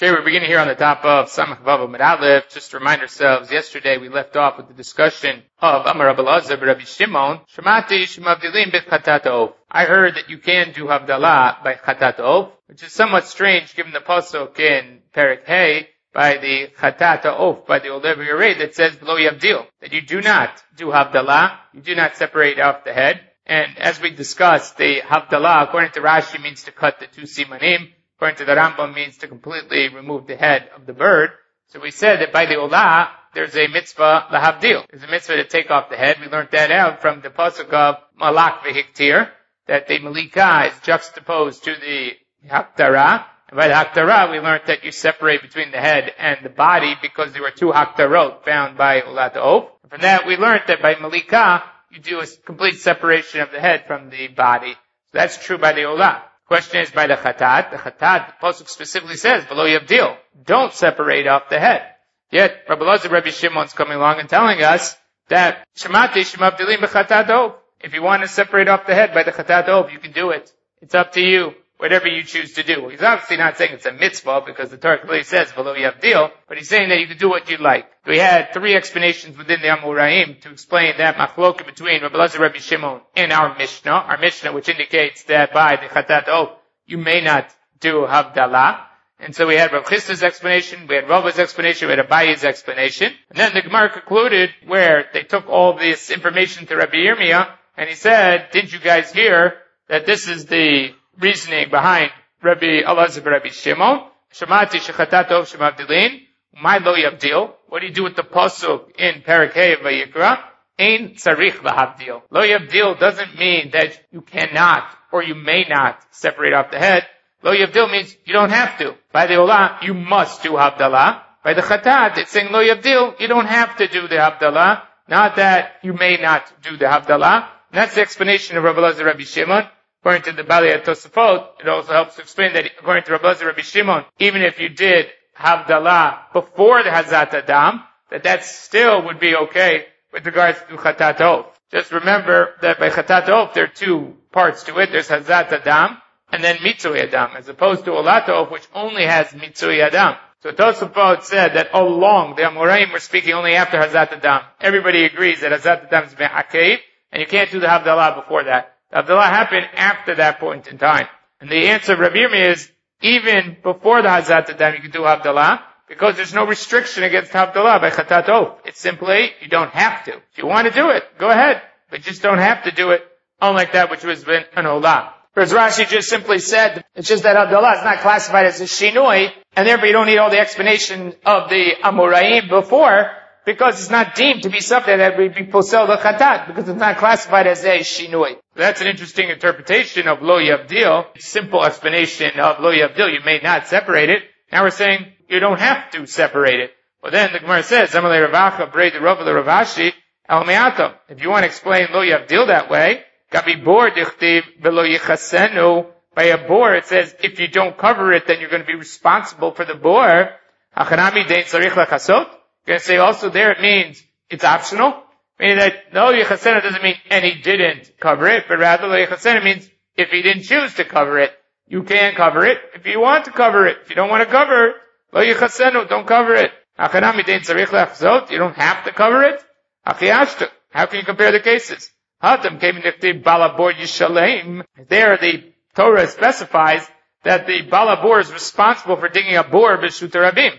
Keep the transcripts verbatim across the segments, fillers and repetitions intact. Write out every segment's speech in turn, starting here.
Okay, we're beginning here on the top of Samach Vav Amud Aleph. Just to remind ourselves, yesterday we left off with the discussion of Amar Rabbi Elazar Rabbi Shimon. Shemati shemavdilim b'chatat ha'of. I heard that you can do Havdalah by Chatat ha'of, which is somewhat strange given the pasuk in Perek Hey by the Chatat ha'of, by the Olev Yered that says Lo Yavdil, that you do not do Havdalah, you do not separate off the head. And as we discussed, the Havdalah, according to Rashi, means to cut the two simanim. According to the Rambam, means to completely remove the head of the bird. So we said that by the Olah, there's a mitzvah lahavdil. There's a mitzvah to take off the head. We learned that out from the pasuk of Malak v'hiktir, that the Malika is juxtaposed to the Haktara. And by the Haktara, we learned that you separate between the head and the body because there were two Haktarot found by Olat Ha'of. From that, we learned that by Malika, you do a complete separation of the head from the body. So that's true by the Olah. Question is by the Chatat. The Chatat, the pasuk specifically says, below Yavdil, don't separate off the head. Yet, Rabbi Elazar Rabbi Shimon's coming along and telling us that Shemati shemavdilim b'chatat ha'of. If you want to separate off the head by the Chatat ha'of, you can do it. It's up to you, whatever you choose to do. He's obviously not saying it's a mitzvah because the Torah clearly says below Yavdil, but he's saying that you can do what you like. We had three explanations within the Amoraim to explain that machloka between Rabbi Elazar Rabbi Shimon and our Mishnah, our Mishnah which indicates that by the Chatat ha'of, you may not do Havdalah. And so we had Rav Chisda's explanation, we had Rava's explanation, we had Abayi's explanation. And then the Gemara concluded where they took all this information to Rabbi Yirmiyah, and he said, didn't you guys hear that this is the reasoning behind Rabbi Elazar Rabbi Shimon? Shemati shechatat ha'of shemavdilin, my lo yavdil. What do you do with the pasuk in Perek Hey of Vayikra? Ein tzarich lahavdil. Lo yavdil doesn't mean that you cannot or you may not separate off the head. Lo yavdil means you don't have to. By the Olah, you must do Havdalah. By the Chatat, it's saying Lo yavdil, you don't have to do the Havdalah. Not that you may not do the Havdalah. And that's the explanation of Rabbi Elazar Rabbi Shimon. According to the Balei Tosafot, it also helps to explain that according to Rabbi Elazar Rabbi Shimon, even if you did Havdalah before the Hazat Adam, that that still would be okay with regards to Chatat ha'of. Just remember that by Chatat ha'of, there are two parts to it. There's Hazat Adam and then Mitzui Adam, as opposed to Olat ha'of, which only has Mitzui Adam. So Tosafot said that all along the Amoraim were speaking only after Hazat Adam. Everybody agrees that Hazat Adam is Me'akev, and you can't do the Havdalah before that. The Havdalah happened after that point in time. And the answer of Rabbi Yirmiyah is, even before the Hazat Adam, you can do Havdalah, because there's no restriction against Havdalah by Chatat ha'of. It's simply, you don't have to. If you want to do it, go ahead. But just don't have to do it, unlike that which was an Olah. Whereas Rashi just simply said, it's just that Havdalah is not classified as a Shinui, and therefore you don't need all the explanation of the Amoraim before, because it's not deemed to be something that would be posel the Chatat, because it's not classified as a Shinui. That's an interesting interpretation of Lo Yavdil. Simple explanation of Lo Yavdil, you may not separate it. Now we're saying, you don't have to separate it. Well then the Gemara says, Zamalei Ravacha, Brei the Rav Ravashi, Al Me'atam. If you want to explain Lo Yavdil that way, Gabi Bor Dichtiv Velo Yichasenu, by a bor it says, if you don't cover it, then you're going to be responsible for the bor. Hachanami Dein Tzarich Lachasot. You're going to say also there it means it's optional. Meaning that Lo Yichasenu doesn't mean and he didn't cover it, but rather Lo Yichasenu means if he didn't choose to cover it, you can cover it. If you want to cover it, if you don't want to cover it, Lo Yichasenu, don't cover it. Hachanami Dein Tzarich Lachasot. You don't have to cover it. Achiyashta. How can you compare the cases? Hatam came in the Balabor Yishalem. There the Torah specifies that the Balabor is responsible for digging a bor b'shut rabim.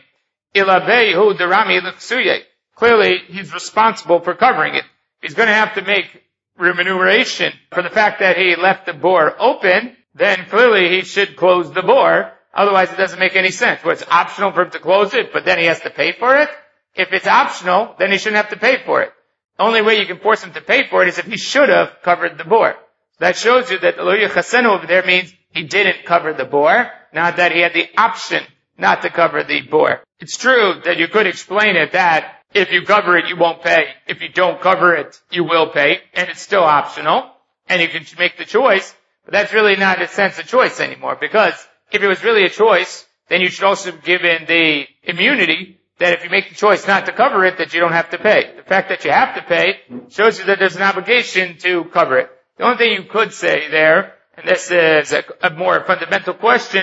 Ilavehu derami l'chsuye. Clearly, he's responsible for covering it. He's going to have to make remuneration for the fact that he left the bor open, then clearly he should close the bor. Otherwise, it doesn't make any sense. Where it's optional for him to close it, but then he has to pay for it. If it's optional, then he shouldn't have to pay for it. The only way you can force him to pay for it is if he should have covered the bor. So that shows you that Lo Yichasenu over there means he didn't cover the bor, not that he had the option not to cover the bor. It's true that you could explain it that if you cover it, you won't pay. If you don't cover it, you will pay, and it's still optional, and you can make the choice, but that's really not in a sense a choice anymore, because if it was really a choice, then you should also be given the immunity that if you make the choice not to cover it, that you don't have to pay. The fact that you have to pay shows you that there's an obligation to cover it. The only thing you could say there, and this is a, a more fundamental question,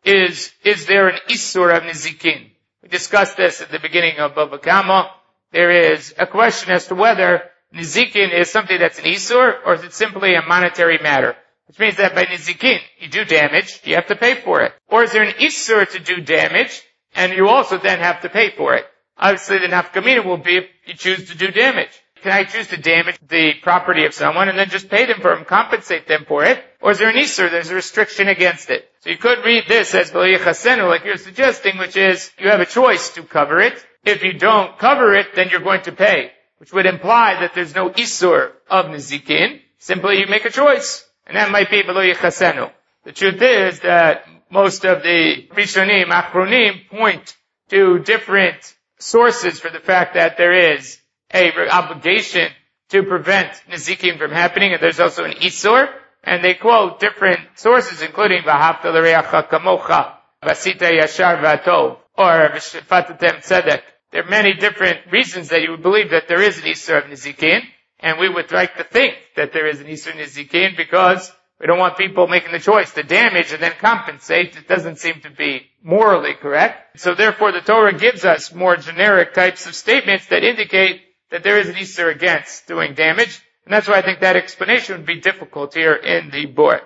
is, is there an Isur of Nizikin? We discussed this at the beginning of Bava Kama. There is a question as to whether Nizikin is something that's an Isur, or is it simply a monetary matter? Which means that by Nizikin, you do damage, you have to pay for it. Or is there an Isur to do damage, and you also then have to pay for it? Obviously, the nafkamina will be if you choose to do damage. Can I choose to damage the property of someone and then just pay them for it and compensate them for it? Or is there an Isur? There's a restriction against it. So you could read this as V'lo yichasenu, like you're suggesting, which is you have a choice to cover it. If you don't cover it, then you're going to pay, which would imply that there's no Isur of Nizikin. Simply you make a choice. And that might be V'lo yichasenu. The truth is that most of the Rishonim, Achronim, point to different sources for the fact that there is a obligation to prevent Nizikin from happening, and there's also an Isur, and they quote different sources, including V'ahavta l'reacha kamocha, V'asita yashar v'atov, or V'shefatatem tzedek. There are many different reasons that you would believe that there is an Isur of Nizikin, and we would like to think that there is an Isur Nizikin because we don't want people making the choice to damage and then compensate. It doesn't seem to be morally correct. So therefore the Torah gives us more generic types of statements that indicate that there is an Isur against doing damage. And that's why I think that explanation would be difficult here in the Bor.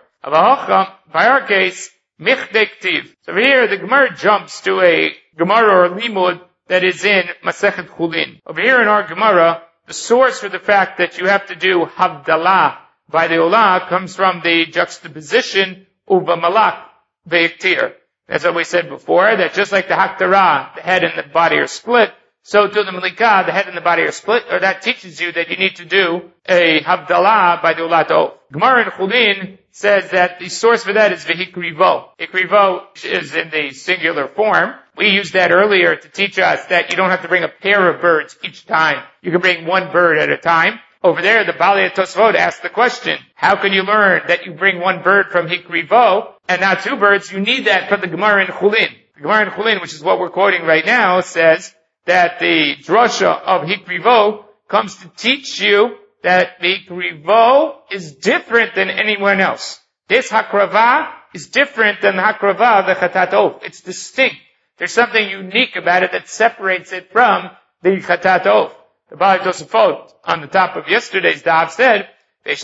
By our case, Michdei Ktiv. So over here the Gemara jumps to a Gemara or Limud that is in Masechet Chulin. Over here in our Gemara, the source for the fact that you have to do Havdalah by the Olah comes from the juxtaposition Uva Malak Ve'iktir. That's what we said before, that just like the Haktarah, the head and the body are split, so to the Malika, the head and the body are split, or that teaches you that you need to do a Havdalah by the Olah Tov. Gemara in Chulin says that the source for that is Vehikrivo. Hikrivo is in the singular form. We used that earlier to teach us that you don't have to bring a pair of birds each time. You can bring one bird at a time. Over there, the Balei Tosfot asked the question, how can you learn that you bring one bird from Hikrivo and not two birds? You need that from the Gemara in Chulin. The Gemara in Chulin, which is what we're quoting right now, says that the drasha of Hikrivo comes to teach you that the Hikrivo is different than anyone else. This Hakrava is different than the Hakrava of the Chatat Of. It's distinct. There's something unique about it that separates it from the Chatat Of. The Balei Tosafot on the top of yesterday's daf said, because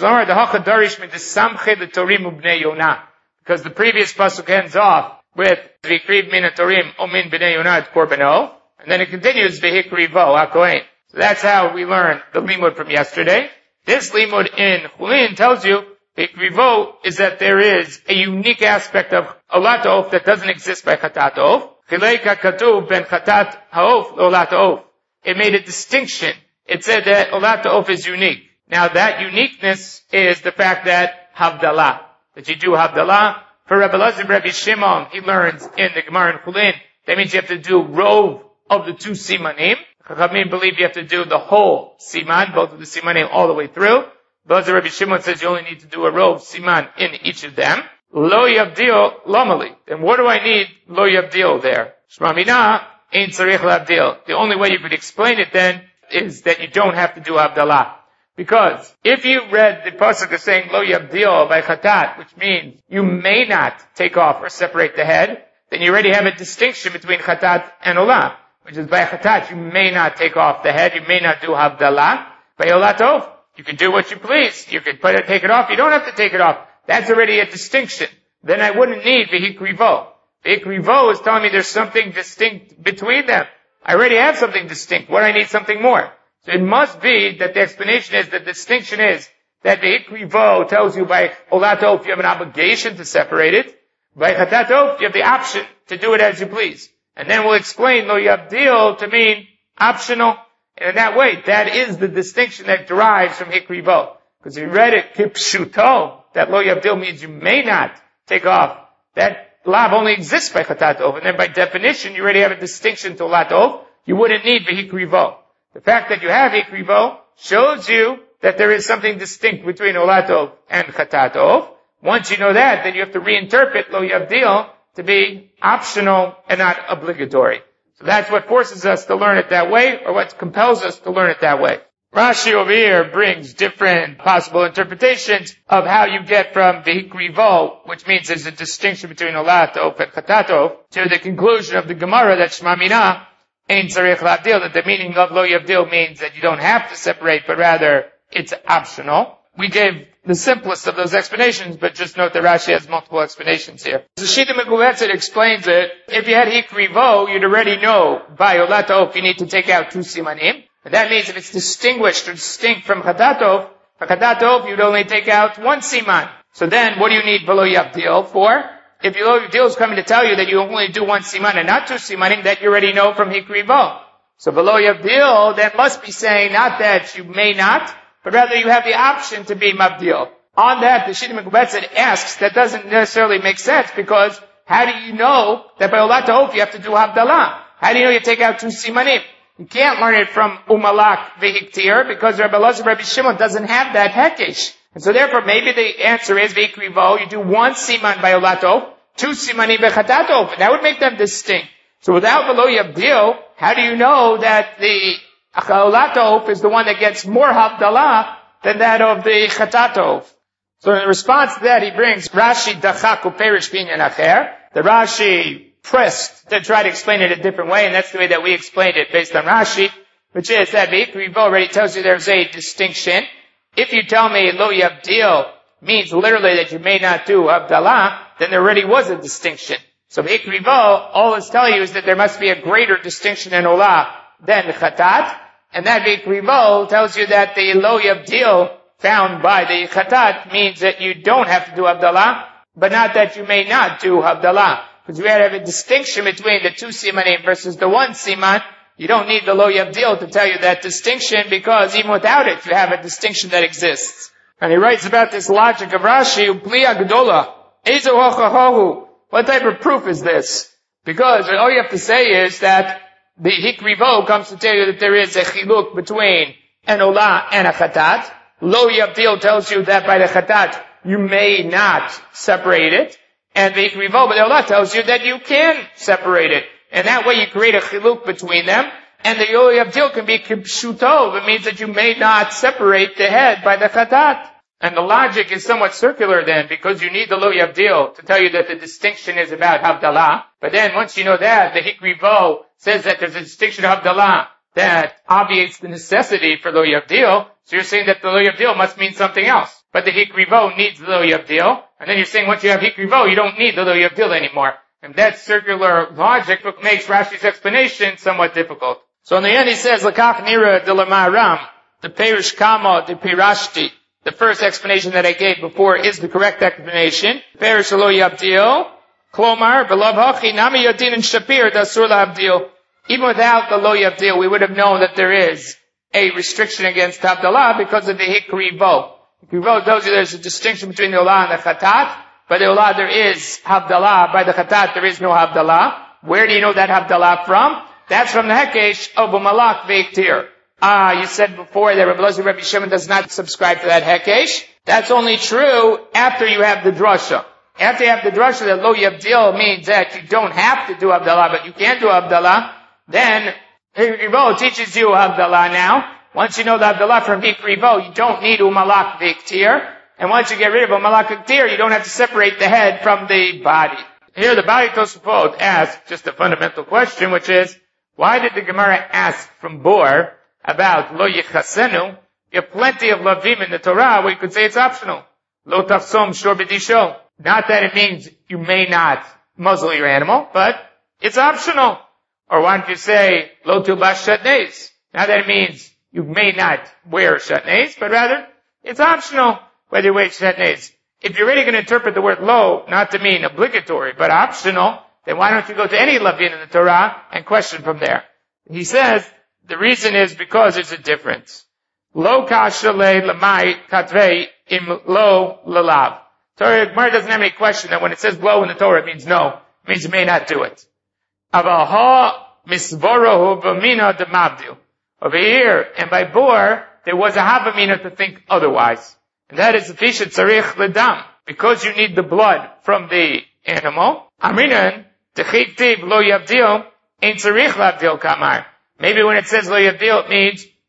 the previous pasuk ends off with V'ikriv min hatorim omin b'nei Yonah et korbano, and then it continues V'hikrivo hakohen. So that's how we learn the limud from yesterday. This limud in Chulin tells you V'hikrivo is that there is a unique aspect of Olat Ha'of that doesn't exist by Chatat Ha'of. Chilek HaKatuv ben Chatat Ha'of Olat Ha'of. It made a distinction. It said that Olat Ha'of is unique. Now that uniqueness is the fact that Havdalah, that you do Havdalah. For Rabbi Elazar, Rabbi Shimon, he learns in the Gemara in Chulin, that means you have to do rov of the two simanim. Chachamim believe you have to do the whole siman, both of the simanim all the way through. Elazar, Rabbi Shimon says you only need to do a rov siman in each of them. Lo yavdil lomali. Then what do I need lo yavdil there? Shma mina ein tzarich lavdil. The only way you could explain it then is that you don't have to do Havdalah. Because if you read the pasuk as saying lo yavdil by chatat, which means you may not take off or separate the head, then you already have a distinction between chatat and olah, which is by chatat you may not take off the head, you may not do Havdalah. By Olat Ha'of, you can do what you please. You can put it, take it off. You don't have to take it off. That's already a distinction. Then I wouldn't need V'hikrivo. V'hikrivo is telling me there's something distinct between them. I already have something distinct. What do I need something more? So it must be that the explanation is, the distinction is, that the Hikrivo tells you by Olat Ha'of you have an obligation to separate it. By Chatat Ha'of you have the option to do it as you please. And then we'll explain Lo Yavdil to mean optional. And in that way, that is the distinction that derives from Hikrivo. Because if you read it Kipshuto, that Lo Yavdil means you may not take off. That lav only exists by Chatat Ha'of. And then by definition, you already have a distinction to Olat Ha'of. You wouldn't need V'hikrivo. The fact that you have Hikrivo shows you that there is something distinct between Olat Ha'of and Chatat Ha'of. Once you know that, then you have to reinterpret Lo Yavdil to be optional and not obligatory. So that's what forces us to learn it that way, or what compels us to learn it that way. Rashi over here brings different possible interpretations of how you get from v'hikrivo, which means there's a distinction between olatov and chatatov, to the conclusion of the Gemara that Shema Mina ein tzarich lavdil, that the meaning of lo yavdil means that you don't have to separate, but rather it's optional. We gave the simplest of those explanations, but just note that Rashi has multiple explanations here. The Shita Mekuvetzet explains it. If you had hikrivo, you'd already know by olatov you need to take out two simanim. And that means if it's distinguished or distinct from chatatov, for chatatov you'd only take out one siman. So then what do you need v'lo yavdil for? If lo yavdil is coming to tell you that you only do one siman and not two simanim, that you already know from hikrivo. So v'lo yavdil then must be saying not that you may not, but rather you have the option to be mabdil. On that, the Shita Mekuvetzet asks, that doesn't necessarily make sense, because how do you know that by olatov you have to do havdalah? How do you know you take out two simanim? You can't learn it from umalak v'hiktir, because Rabbi Elazar Rabbi Shimon doesn't have that hekesh. And so therefore maybe the answer is v'hikrivo, you do one siman by olatov, two simanim b'chatatov, and that would make them distinct. So without v'lo yavdil, how do you know that the olatov is the one that gets more havdalah than that of the chatatov? So in response to that, he brings Rashi dachak uperish binyan acher. The Rashi pressed to try to explain it a different way, and that's the way that we explained it based on Rashi, which is that v'hikrivo already tells you there's a distinction. If you tell me lo yavdil means literally that you may not do havdalah, then there already was a distinction. So v'hikrivo, all it's telling you is that there must be a greater distinction in olah than the chatat, and that v'hikrivo tells you that the lo yavdil found by the chatat means that you don't have to do havdalah, but not that you may not do havdalah. Because we have a distinction between the two simanim versus the one siman. You don't need the lo yavdil to tell you that distinction, because even without it, you have a distinction that exists. And he writes about this logic of Rashi, Upli Agdola, Ezo Hochahohu. What type of proof is this? Because all you have to say is that the hikrivo comes to tell you that there is a chiluk between an olah and a chatat. Lo yavdil tells you that by the chatat, you may not separate it. And the hikrivo, but the olah tells you that you can separate it. And that way you create a chiluk between them. And the lo yavdil can be kipshutov. It means that you may not separate the head by the chatat. And the logic is somewhat circular then, because you need the lo yavdil to tell you that the distinction is about havdalah. But then once you know that, the hikrivo says that there's a distinction of havdalah that obviates the necessity for lo yavdil. So you're saying that the lo yavdil must mean something else. But the hikrivo needs the lo yavdil. And then you're saying once you have hikrivo, you don't need the lo yavdil anymore. And that circular logic makes Rashi's explanation somewhat difficult. So in the end he says, Lakach nira de lamaram, the perish kama de pirashti. The first explanation that I gave before is the correct explanation. Perish lo yavdil, klomar, belav hachi, nami yadin and shapir, dasur la abdil. Even without the lo yavdil, we would have known that there is a restriction against havdalah because of the hikrivo. Hikrivo tells you there's a distinction between the olah and the chatat. By the olah there is havdalah. By the chatat there is no havdalah. Where do you know that havdalah from? That's from the hekesh of umalak v'hiktir. Ah, you said before that Rabbi Elazar Rabbi Shimon does not subscribe to that hekesh. That's only true after you have the drasha. After you have the drasha that lo yavdil means that you don't have to do havdalah, but you can do havdalah, then hikrivo teaches you havdalah now. Once you know the havdalah from hikrivo, you don't need umalak v'hiktir. And once you get rid of umalak v'hiktir, you don't have to separate the head from the body. Here the Bali Tosafot asks just a fundamental question, which is, why did the Gemara ask from Bor about lo yichasenu? You have plenty of lavim in the Torah where you could say it's optional. Lo tafsom shor b'disho. Not that it means you may not muzzle your animal, but it's optional. Or why don't you say lo tulbash shatnez? Not that it means you may not wear shatnez, but rather it's optional whether you wear shatnez. If you're really going to interpret the word lo not to mean obligatory but optional, then why don't you go to any lavin in the Torah and question from there? He says the reason is because there's a difference. Lo kasha le lamai katrei im lo lalav. Torah Gemara doesn't have any question that when it says lo in the Torah it means no. It means you may not do it. Avaha misvorohu v'mina demavdil. Over here, and by Bor, there was a havamina to think otherwise. And that is the fisha tzarich ledam. Because you need the blood from the animal. Aminan, techiktiv lo yavdil, ain't tzarich lavdil kamar. Maybe when it says lo yavdil, it means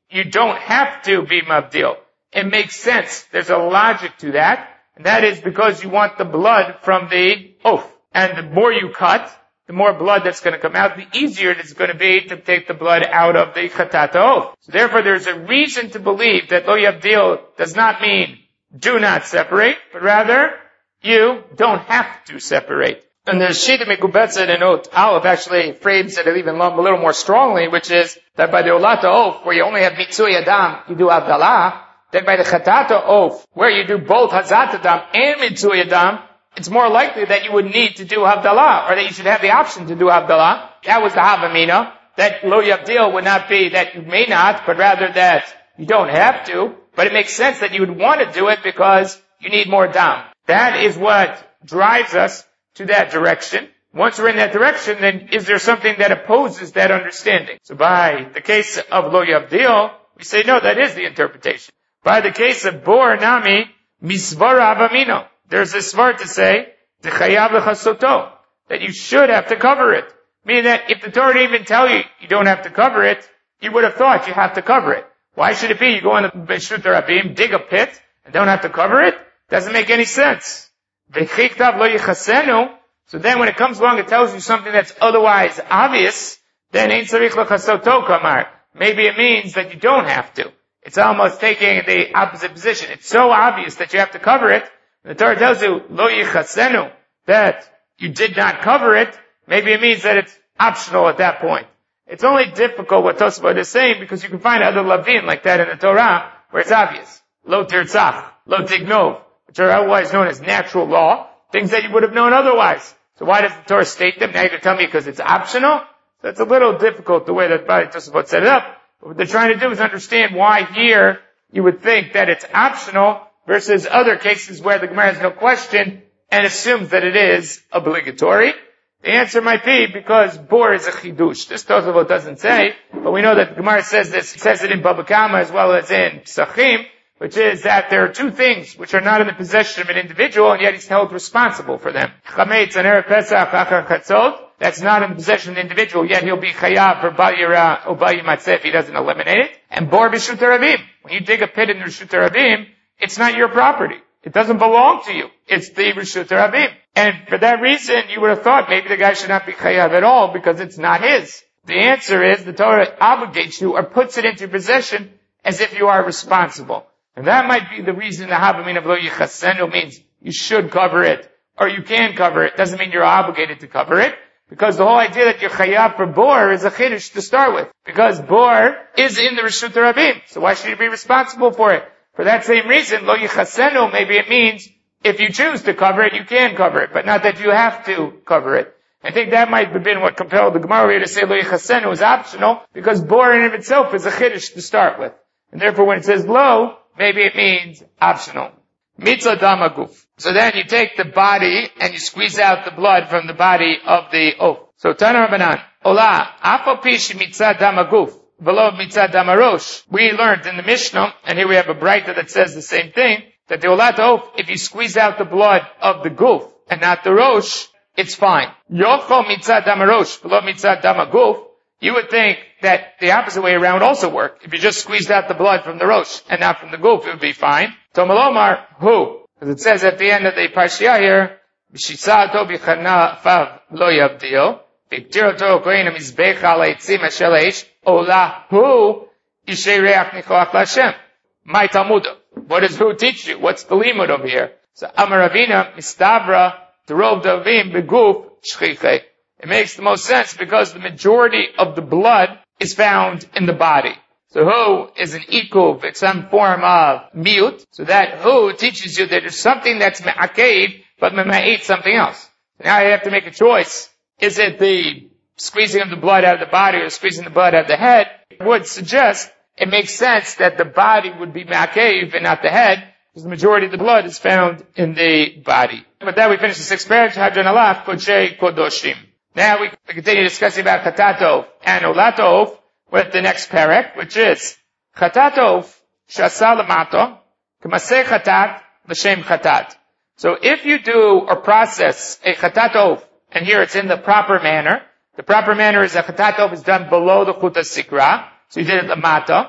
you don't have to be mabdil. It makes sense. There's a logic to that, and that is because you want the blood from the oaf. And the more you cut, the more blood that's going to come out, the easier it is going to be to take the blood out of the chatat oaf. So therefore, there's a reason to believe that lo yabdil does not mean do not separate, but rather you don't have to separate. And the Shita Mekubetzet in Ot Aleph actually frames it even a little more strongly, which is that by the Olata Oaf, where you only have Mitzui Adam, you do Havdalah. Then by the Chatata Oaf, where you do both Hazat Adam and Mitzui Adam, it's more likely that you would need to do Havdalah, or that you should have the option to do Havdalah. That was the Havamina, that Lo Yabdil would not be that you may not, but rather that you don't have to. But it makes sense that you would want to do it because you need more Dam. That is what drives us to that direction. Once we're in that direction, then is there something that opposes that understanding? So by the case of Lo Yabdil, we say no, that is the interpretation. By the case of Bor Nami, Misvara Avamino, there's a svar to say, T'chayav l'chasoto, that you should have to cover it. Meaning that if the Torah didn't even tell you you don't have to cover it, you would have thought you have to cover it. Why should it be you go in the Beshut Rabim, dig a pit, and don't have to cover it? Doesn't make any sense. V'chiktav lo yichasenu, so then when it comes along it tells you something that's otherwise obvious, then ein tzarich l'chasoto kamar. Maybe it means that you don't have to. It's almost taking the opposite position. It's so obvious that you have to cover it. The Torah tells you, lo yichasenu, that you did not cover it. Maybe it means that it's optional at that point. It's only difficult what Tosafot is saying because you can find other lavin like that in the Torah where it's obvious. Lo tirtzach, lo tignov, which are otherwise known as natural law, things that you would have known otherwise. So why does the Torah state them? Now you're going to tell me because it's optional? So it's a little difficult the way that Tosafot set it up. But what they're trying to do is understand why here you would think that it's optional versus other cases where the Gemara has no question and assumes that it is obligatory. The answer might be because bor is a chidush. This Tosafot doesn't say, but we know that the Gemara says this, it says it in Baba Kama as well as in Psachim, which is that there are two things which are not in the possession of an individual and yet he's held responsible for them. Chametz and Erev Pesach achar chatzot, that's not in the possession of the individual, yet he'll be chayav for Bal Yira or Bal Yimatzeh if he doesn't eliminate it. And bor b'shut Rabim. When you dig a pit in the Rishut Rabim, it's not your property. It doesn't belong to you. It's the Rishut Rabim. And for that reason, you would have thought maybe the guy should not be chayav at all because it's not his. The answer is the Torah obligates you or puts it into possession as if you are responsible. And that might be the reason the Havamina of Lo Yichasenu means you should cover it or you can cover it. Doesn't mean you're obligated to cover it. Because the whole idea that you're chayav for bor is a chiddush to start with. Because bor is in the Rishut Rabim. So why should you be responsible for it? For that same reason, Lo Yichasenu, maybe it means if you choose to cover it, you can cover it, but not that you have to cover it. I think that might have been what compelled the Gemara here to say Lo Yichasenu is optional, because bor in and of itself is a chiddush to start with. And therefore when it says lo, maybe it means optional. Mitzah damaguf. So then you take the body and you squeeze out the blood from the body of the oaf. So Tana Rabbanan, Ola, afal pish mitzah damaguf, velo mitzah damarosh. We learned in the Mishnah, and here we have a braita that says the same thing, that the Olat oaf, if you squeeze out the blood of the guf and not the rosh, it's fine. Yochol mitzah damarosh, velo mitzah damaguf. You would think that the opposite way around would also work. If you just squeezed out the blood from the rosh and not from the guf, it would be fine. Tomalomar, who? Because it says at the end of the parsha here, B'shisato b'chana fav lo yabdil, b'ktiroto kohen mizbech al eitzim ashel eish, ola hu yishay reach nichoach l'Hashem. My Talmud. What does who teach you? What's the limud over here? So Amar Ravina mistabra derov davim beguf shchiche. It makes the most sense because the majority of the blood is found in the body. So who is an ikuv, it's some form of miut. So that who teaches you that there's something that's me'akev, but me'ma'it something else. So now you have to make a choice. Is it the squeezing of the blood out of the body or squeezing the blood out of the head? It would suggest it makes sense that the body would be me'akev and not the head, because the majority of the blood is found in the body. With that we finish the sixth paragraph, Hadran Alaf, Kodshei Kodoshim. Now we continue discussing about Chatatov and Olatov with the next parak, which is Chatatov Shasa Lamato K'maseh Chatat L'Shem Chatat. So if you do or process a Chatatov, and here it's in the proper manner, the proper manner is a Chatatov is done below the Chuta Sikra, so you did it Lamato,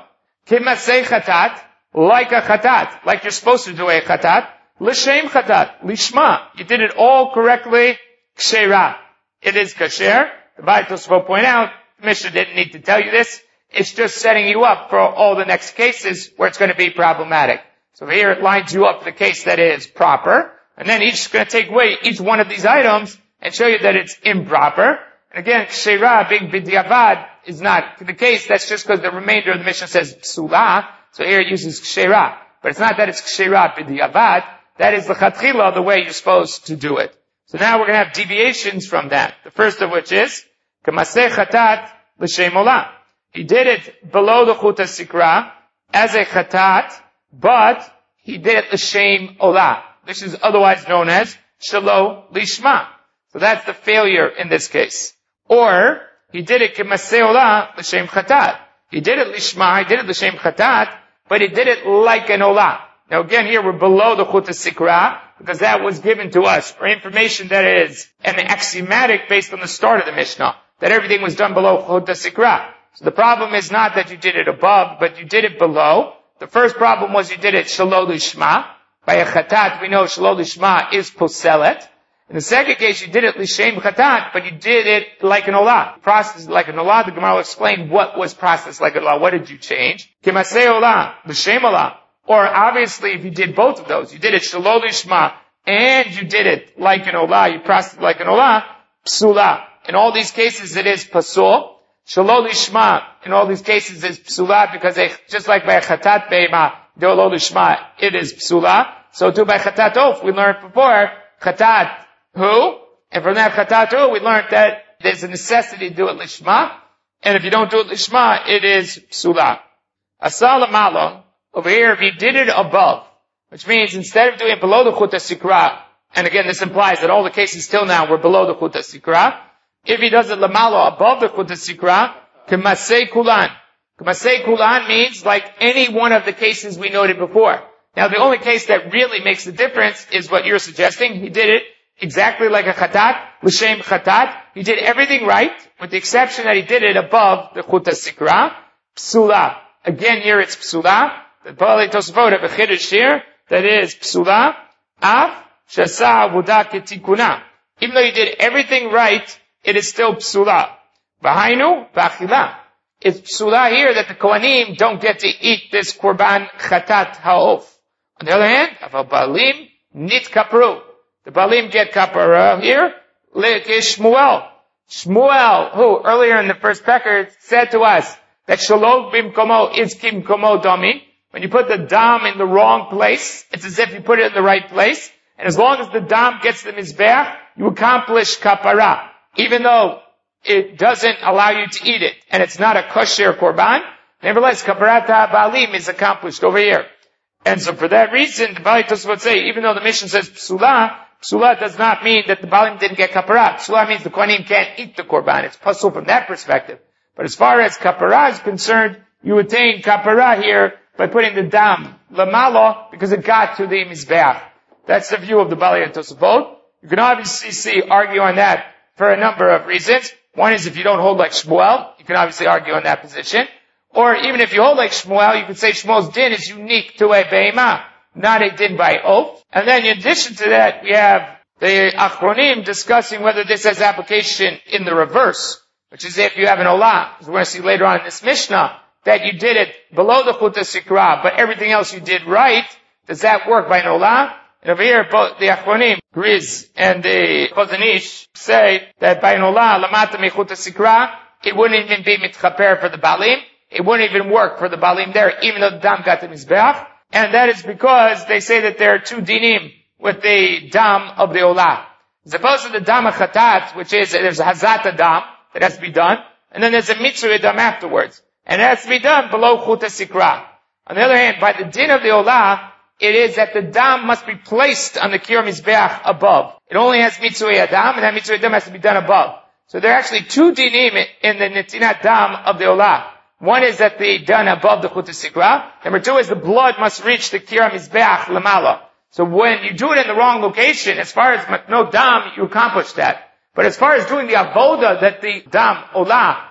Kimasei chatat, like a chatat, like you're supposed to do a chatat. L'shem chatat, lishma. You did it all correctly. Kshera. It is kasher. The Baalei Tosafot point out, the Mishnah didn't need to tell you this. It's just setting you up for all the next cases where it's going to be problematic. So here it lines you up for the case that is proper. And then each is going to take away each one of these items and show you that it's improper. And again, kshera, being b'diavad, is not the case. That's just because the remainder of the Mishnah says psula. So here it uses kshera. But it's not that it's kshera b'diavad. That is the chatchila, the way you're supposed to do it. So now we're going to have deviations from that. The first of which is, kamaseh chatat l'shem olah. He did it below the chut sikra as a chatat, but he did it l'shem olah. This is otherwise known as shelo lishma. So that's the failure in this case. Or, he did it kamaseh olah l'shem chatat. He did it lishma, he did it l'shem chatat, but he did it like an olah. Now again, here we're below the chut sikra, because that was given to us for information that is an axiomatic based on the start of the Mishnah, that everything was done below chut sikra. So the problem is not that you did it above, but you did it below. The first problem was you did it shelo lishma. By a chatat, we know shelo lishma is poselet. In the second case, you did it l'shem chatat, but you did it like an olah. Processed like an olah. The Gemara will explain what was processed like an olah. What did you change? Kimaseh olah, l'shem olah. Or obviously, if you did both of those, you did it shelo lishma, and you did it like an olah, you processed it like an olah, psula. In all these cases, it is pasul. Shelo lishma, in all these cases, is psula, because they, just like by a chatat be'ema, shelo lishma, it is psula. So too by chatat of, we learned before, chatat who? And from that chatat who, we learned that there's a necessity to do it lishma, and if you don't do it lishma, it is psula. Asal amalo, over here, if you did it above, which means instead of doing it below the chut sikra, and again this implies that all the cases till now were below the chut sikra, if he does it lamalo above the chut sikra, kemasei kulan. Kemasei kulan means like any one of the cases we noted before. Now the only case that really makes the difference is what you're suggesting. He did it exactly like a chatat, l'shem chatat. He did everything right, with the exception that he did it above the chut sikra, psula. Again here it's psula. The Baalei Tosafot have a chiddush here that is psula, af shasa avodah ketikuna. Even though you did everything right, it is still psula. V'hainu v'achila. It's psula here that the Kohanim don't get to eat this korban chatat ha'of. On the other hand, aval baalim nit kapru. The baalim get kapara here. Like Shmuel. Shmuel, who earlier in the first record said to us that shalom bimkomo is kimkomo domi. When you put the dam in the wrong place, it's as if you put it in the right place. And as long as the dam gets the mizbeach, you accomplish kapara. Even though it doesn't allow you to eat it, and it's not a kosher korban, nevertheless, kaparat ha'baalim is accomplished over here. And so for that reason, the Baalei Tosafot say, even though the Mishnah says psula, psula does not mean that the baalim didn't get kapara. Psula means the kohanim can't eat the korban. It's pasul from that perspective. But as far as kapara is concerned, you attain kapara here by putting the dam lamalo, because it got to the mizbeach. That's the view of the Baalei Tosafot. You can obviously see, argue on that for a number of reasons. One is if you don't hold like Shmuel, you can obviously argue on that position. Or even if you hold like Shmuel, you can say Shmuel's din is unique to a be'ema, not a din by oath. And then in addition to that, we have the Achronim discussing whether this has application in the reverse, which is if you have an olah, as we're going to see later on in this Mishnah, that you did it below the chut sikra, but everything else you did right, does that work by an olah? And over here, both the Achronim, Griz, and the Chazon Ish say that by an olah, lamata mi chut sikra, it wouldn't even be mitchaper for the baalim. It wouldn't even work for the baalim there, even though the dam got the mizbeach. And that is because they say that there are two dinim with the dam of the olah. As opposed to the dam of chatat, which is, there's a hazata dam that has to be done, and then there's a mitzvah dam afterwards. And it has to be done below chut sikra. On the other hand, by the din of the olah, it is that the dam must be placed on the kiyur mizbeach above. It only has mitzvah dam, and that mitzvah dam has to be done above. So there are actually two dinim in the netinat dam of the olah. One is that the done above the chut sikra. Number two is the blood must reach the kiyur mizbeach lamala. So when you do it in the wrong location, as far as no dam, you accomplish that. But as far as doing the avoda that the dam olah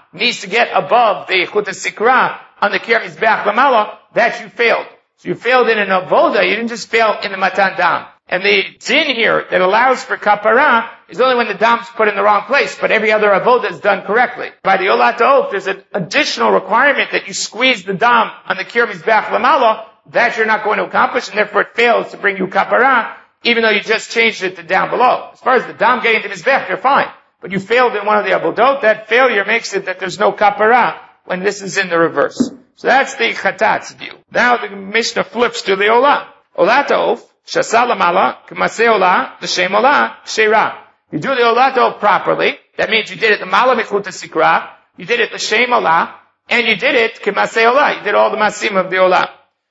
needs to get above the chut sikra on the kiyar mizbeach lamala, that you failed. So you failed in an avoda, you didn't just fail in the matan dam. And the din here that allows for kapara is only when the dam's put in the wrong place, but every other avoda is done correctly. By the olat ha'of, there's an additional requirement that you squeeze the dam on the kiyar mizbeach lamala, that you're not going to accomplish, and therefore it fails to bring you kapara, even though you just changed it to down below. As far as the dam getting to mizbeach, you're fine. But you failed in one of the avodot, that failure makes it that there's no kapara when this is in the reverse. So that's the chatat's view. Now the Mishnah flips to the olah. Olat ha'of, shasa lamala, k'maseh olah, l'shem olah, sheira. You do the olat ha'of properly. That means you did it the mala mechut sikra, you did it l'shem olah, and you did it k'maseh olah. You did all the masim of the olah.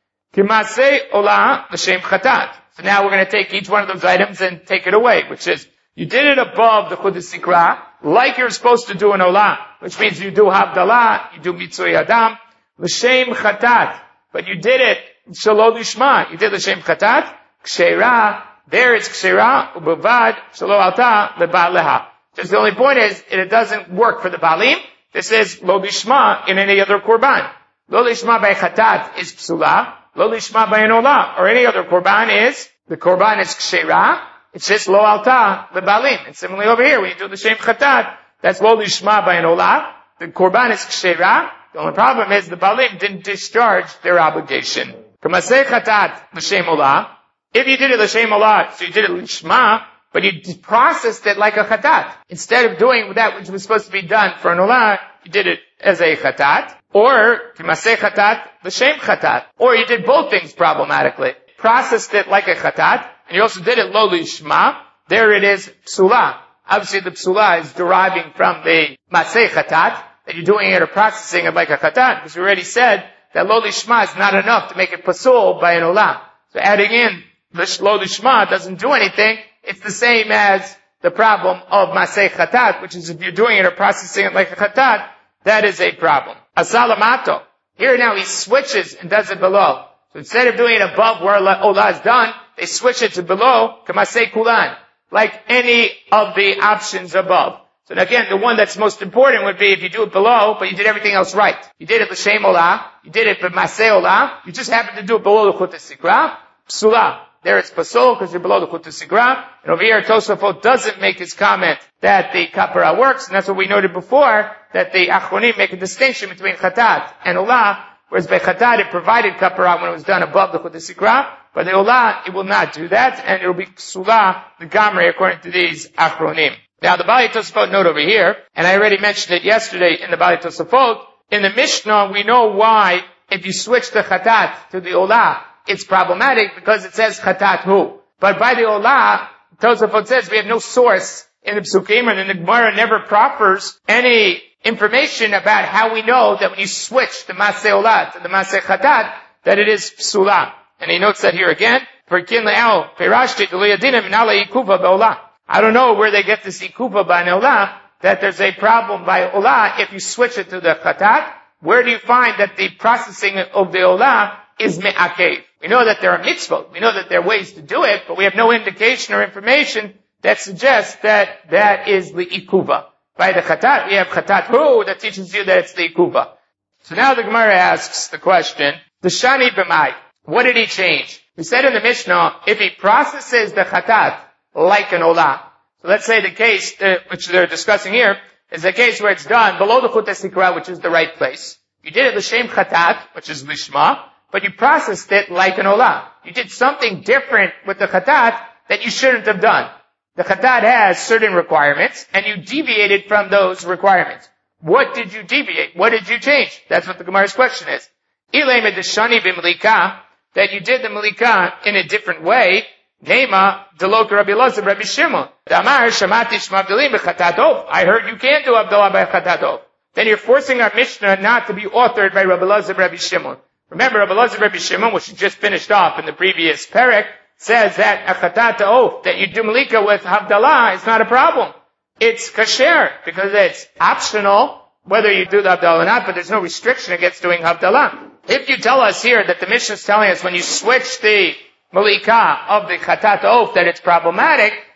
K'maseh olah, l'shem chatat. So now we're going to take each one of those items and take it away, which is, you did it above the chut sikra, like you're supposed to do an olah, which means you do havdalah, you do mitzui adam, l'shem chatat, but you did it shelo lishma. You did l'shem chatat, ksheira. There it's ksheira ubevad shelo alta lebal leha. Just the only point is it doesn't work for the balim. This is lo lishma in any other korban. Lo lishma by chatat is psula. Lo lishma by an olah or any other korban is the korban is ksheira. It's just lo alta lebalim. And similarly over here when you do l'shem chatat, that's lo lishma by an olah. The korban is ksheira. The only problem is the balim didn't discharge their obligation. K'maseh chatat l'shem olah. If you did it l'shem olah, so you did it l'shma, but you processed it like a chatat. Instead of doing that which was supposed to be done for an olah, you did it as a chatat. Or, k'maseh chatat l'shem chatat. Or you did both things problematically. Processed it like a chatat, and you also did it lo l'shma. There it is psula. Obviously the psula is deriving from the maseh chatat, that you're doing it or processing it like a chatat, because we already said that lo lishma is not enough to make it pasul by an olah. So adding in the lo lishma doesn't do anything. It's the same as the problem of maseh chatat, which is if you're doing it or processing it like a chatat, that is a problem. Asalamato. Here now he switches and does it below. So instead of doing it above where olah is done, they switch it to below, kamaseh kulan, like any of the options above. So again, the one that's most important would be if you do it below, but you did everything else right. You did it l'shem olah, you did it b'maseh olah, you just happened to do it below the chut sikra, psula. There it's pasul because you're below the chut sikra. And over here, Tosafot doesn't make his comment that the kapara works, and that's what we noted before, that the achronim make a distinction between chatat and olah, whereas by chatat it provided kapara when it was done above the chut sikra, but the olah, it will not do that, and it will be psula, the gamre, according to these achronim. Now the Bali Tosafot note over here, and I already mentioned it yesterday in the Bali Tosafot, in the Mishnah we know why if you switch the chatat to the olah, it's problematic because it says chatat hu. But by the olah, Tosafot says we have no source in the Psukim, and the Gemara never proffers any information about how we know that when you switch the maseh olah to the maseh chatat, that it is psula. And he notes that here again, for kin le'al, perashti d'liyadinim minala yikuva be'olah. I don't know where they get this ikuva by olah, that there's a problem by olah if you switch it to the chatat. Where do you find that the processing of the olah is me'akev? We know that there are mitzvot. We know that there are ways to do it, but we have no indication or information that suggests that that is the ikuva. By the chatat, we have chatat hu that teaches you that it's the ikuva. So now the Gemara asks the question, the shani b'mai, what did he change? We said in the Mishnah, if he processes the chatat like an olah. So let's say the case, uh, which they're discussing here, is a case where it's done below the chut sikra, which is the right place. You did it l'shem chatat, which is lishma, but you processed it like an olah. You did something different with the chatat that you shouldn't have done. The chatat has certain requirements, and you deviated from those requirements. What did you deviate? What did you change? That's what the Gemara's question is. Ilema deshani b'melika, that you did the melika in a different way. Nema deloka Rabbi Elazar Rabbi Shimon. Damar shamati shmavdelim b'chatatov. I heard you can't do Havdalah by chatatov. Then you're forcing our Mishnah not to be authored by Rabbi Elazar Rabbi Shimon. Remember, Rabbi Elazar Rabbi Shimon, which we just finished off in the previous perek, says that a chatatov, that you do melika with Havdalah, is not a problem. It's kasher, because it's optional, whether you do the Havdalah or not, but there's no restriction against doing Havdalah. If you tell us here that the Mishnah is telling us when you switch the Malika of the Chatat Oaf that it's problematic,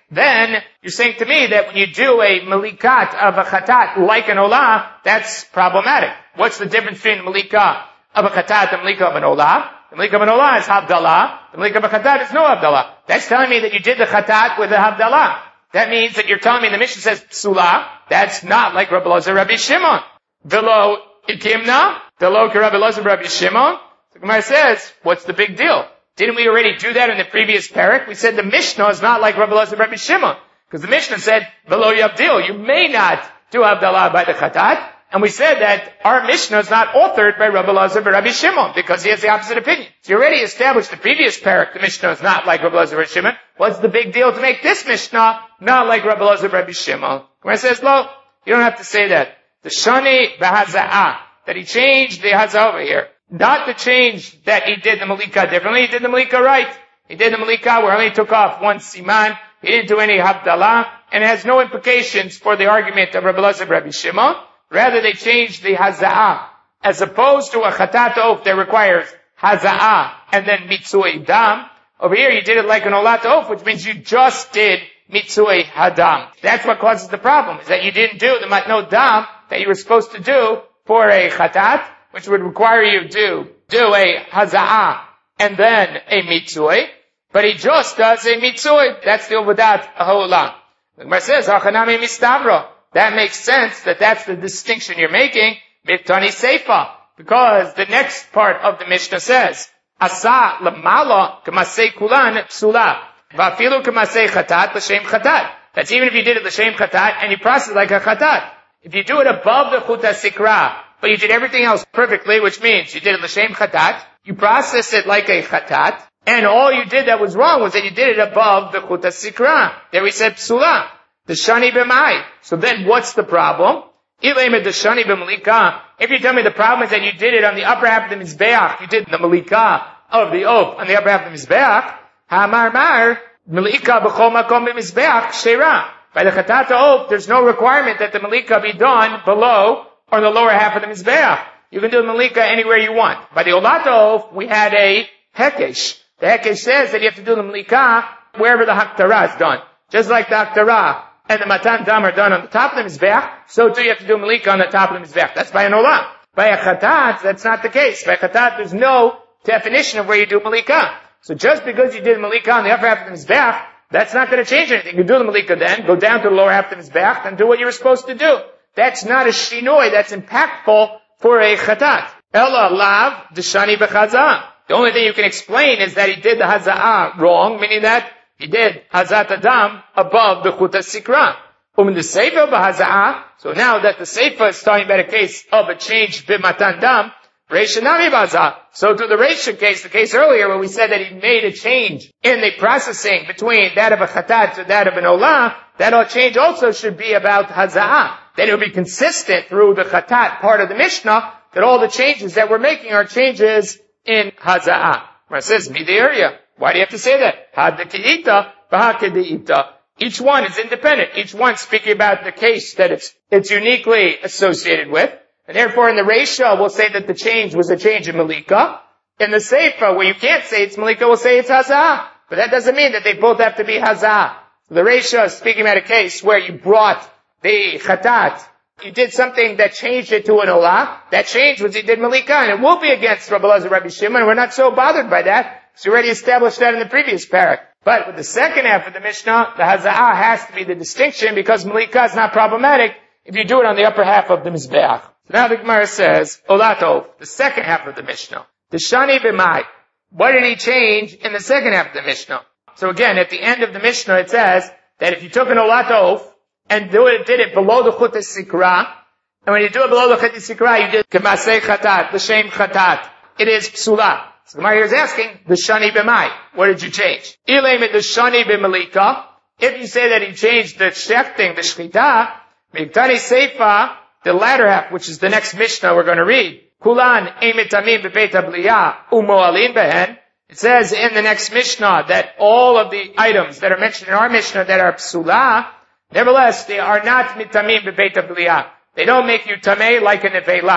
then you're saying to me that when you do a malikat of a chatat like an olah, that's problematic. What's the difference between the malika of a chatat and the malika of an olah? The malika of an olah is havdalah. The malika of a chatat is no havdalah. That's telling me that you did the chatat with the havdalah. That means that you're telling me the Mishnah says psula. That's not like Rabbi Elazar Rabbi Shimon. Velo ikimna, velo Rabbi Elazar Rabbi Shimon. The Gemara says, what's the big deal? Didn't we already do that in the previous parak? We said the Mishnah is not like Rabbi Elazar Rabbi Shimon. Because the Mishnah said, velo yavdil, you may not do havdalah by the chatat. And we said that our Mishnah is not authored by Rabbi Elazar Rabbi Shimon because he has the opposite opinion. So you already established the previous parak, the Mishnah is not like Rabbi Elazar Rabbi Shimon. What's the big deal to make this Mishnah not like Rabbi Elazar Rabbi Shimon? Gemara says, no, you don't have to say that. The shani b'haza'ah, that he changed the hazah over here. Not the change that he did the malika differently, he did the malika right. He did the malika where he only took off one siman, he didn't do any havdalah, and it has no implications for the argument of Rabbi Elazar Rabbi Shimon. Rather, they changed the haza'ah. As opposed to a chatat oath that requires haza'ah and then mitzui dam. Over here, you did it like an olat oath, which means you just did mitzui hadam. That's what causes the problem, is that you didn't do the matno dam that you were supposed to do for a chatat, which would require you to do a haza'ah and then a mitzui. But he just does a mitzui. That's the uvadat ha'olam. The Gemara says, hachanami mistavro. That makes sense that that's the distinction you're making, miftani seifa, because the next part of the Mishnah says, asa lamala k'masei kulan psula, vafilu k'masei chatat l'shem chatat. That's even if you did it l'shem chatat and you process like a chatat. If you do it above the chuta sikra, but you did everything else perfectly, which means you did it l'shem chatat, you process it like a chatat, and all you did that was wrong was that you did it above the chuta sikra. There we said psula. The shani b'mai. So then what's the problem? If you tell me the problem is that you did it on the upper half of the mizbeach, you did the malika of the oath on the upper half of the mizbeach, ha'amar mar, malika b'chol makom b'mizbeach, sheira. By the chatat oath, there's no requirement that the malika be done below or the lower half of the mizbeach. You can do the malika anywhere you want. By the olat oath, we had a hekesh. The hekesh says that you have to do the malika wherever the haktara is done. Just like the haktara and the matan dam are done on the top of the mizbeach, so too you have to do malika on the top of the mizbeach. That's by an olam. By a chatat, that's not the case. By a chatat, there's no definition of where you do malika. So just because you did malika on the upper half of the mizbeach, that's not going to change anything. You do the malika then, go down to the lower half of the mizbeach, and do what you were supposed to do. That's not a shinoi that's impactful for a chatat. Ella lav deshani b'chazah. The only thing you can explain is that he did the haza'ah wrong, meaning that he did hazat adam above the chuta sikra. Um the seifa b'haza'ah. So now that the seifa is talking about a case of a change b'matan dam, reisha nami b'haza'ah. So to the reisha case, the case earlier where we said that he made a change in the processing between that of a chatat to that of an olah, that all change also should be about haza'ah. Then it would be consistent through the chatat part of the Mishnah that all the changes that we're making are changes in haza'ah. Where it says, me the area. Why do you have to say that? Hadaki'ita, bahakedi'ita. Each one is independent. Each one speaking about the case that it's, it's uniquely associated with. And therefore in the Reisha, we'll say that the change was a change in Malika. In the Seifa, where you can't say it's Malika, we'll say it's Haza'ah. But that doesn't mean that they both have to be Haza'ah. So the Reisha is speaking about a case where you brought the Chatat. You did something that changed it to an Olah. That change was he did Malika, and it will be against Rabbi Elazar Rabbi Shimon. We're not so bothered by that. So we already established that in the previous parak. But with the second half of the Mishnah, the Haza'ah has to be the distinction because Malika is not problematic if you do it on the upper half of the Mizbeach. So now the Gemara says, Olato, the second half of the Mishnah. The Shani B'mai. What did he change in the second half of the Mishnah? So again, at the end of the Mishnah it says that if you took an Olato and do it, did it below the Chut Sikra, and when you do it below the Chut Sikra, you did Kemasei Chatat, the Shem Chatat. It is Psula. So the Gemara here is asking, the Shani B'mai, what did you change? Ilem the Shani B'malika, if you say that he changed the shechting, the shchita, Miktani Seifa, the latter half, which is the next Mishnah we're going to read, Kulan Eimitamim B'Beit HaBliyah U'Mo'alin Behen, it says in the next Mishnah that all of the items that are mentioned in our Mishnah that are Psula, nevertheless, they are not Mitamim B'Beit HaBliyah. They don't make you Tameh like a Nevela.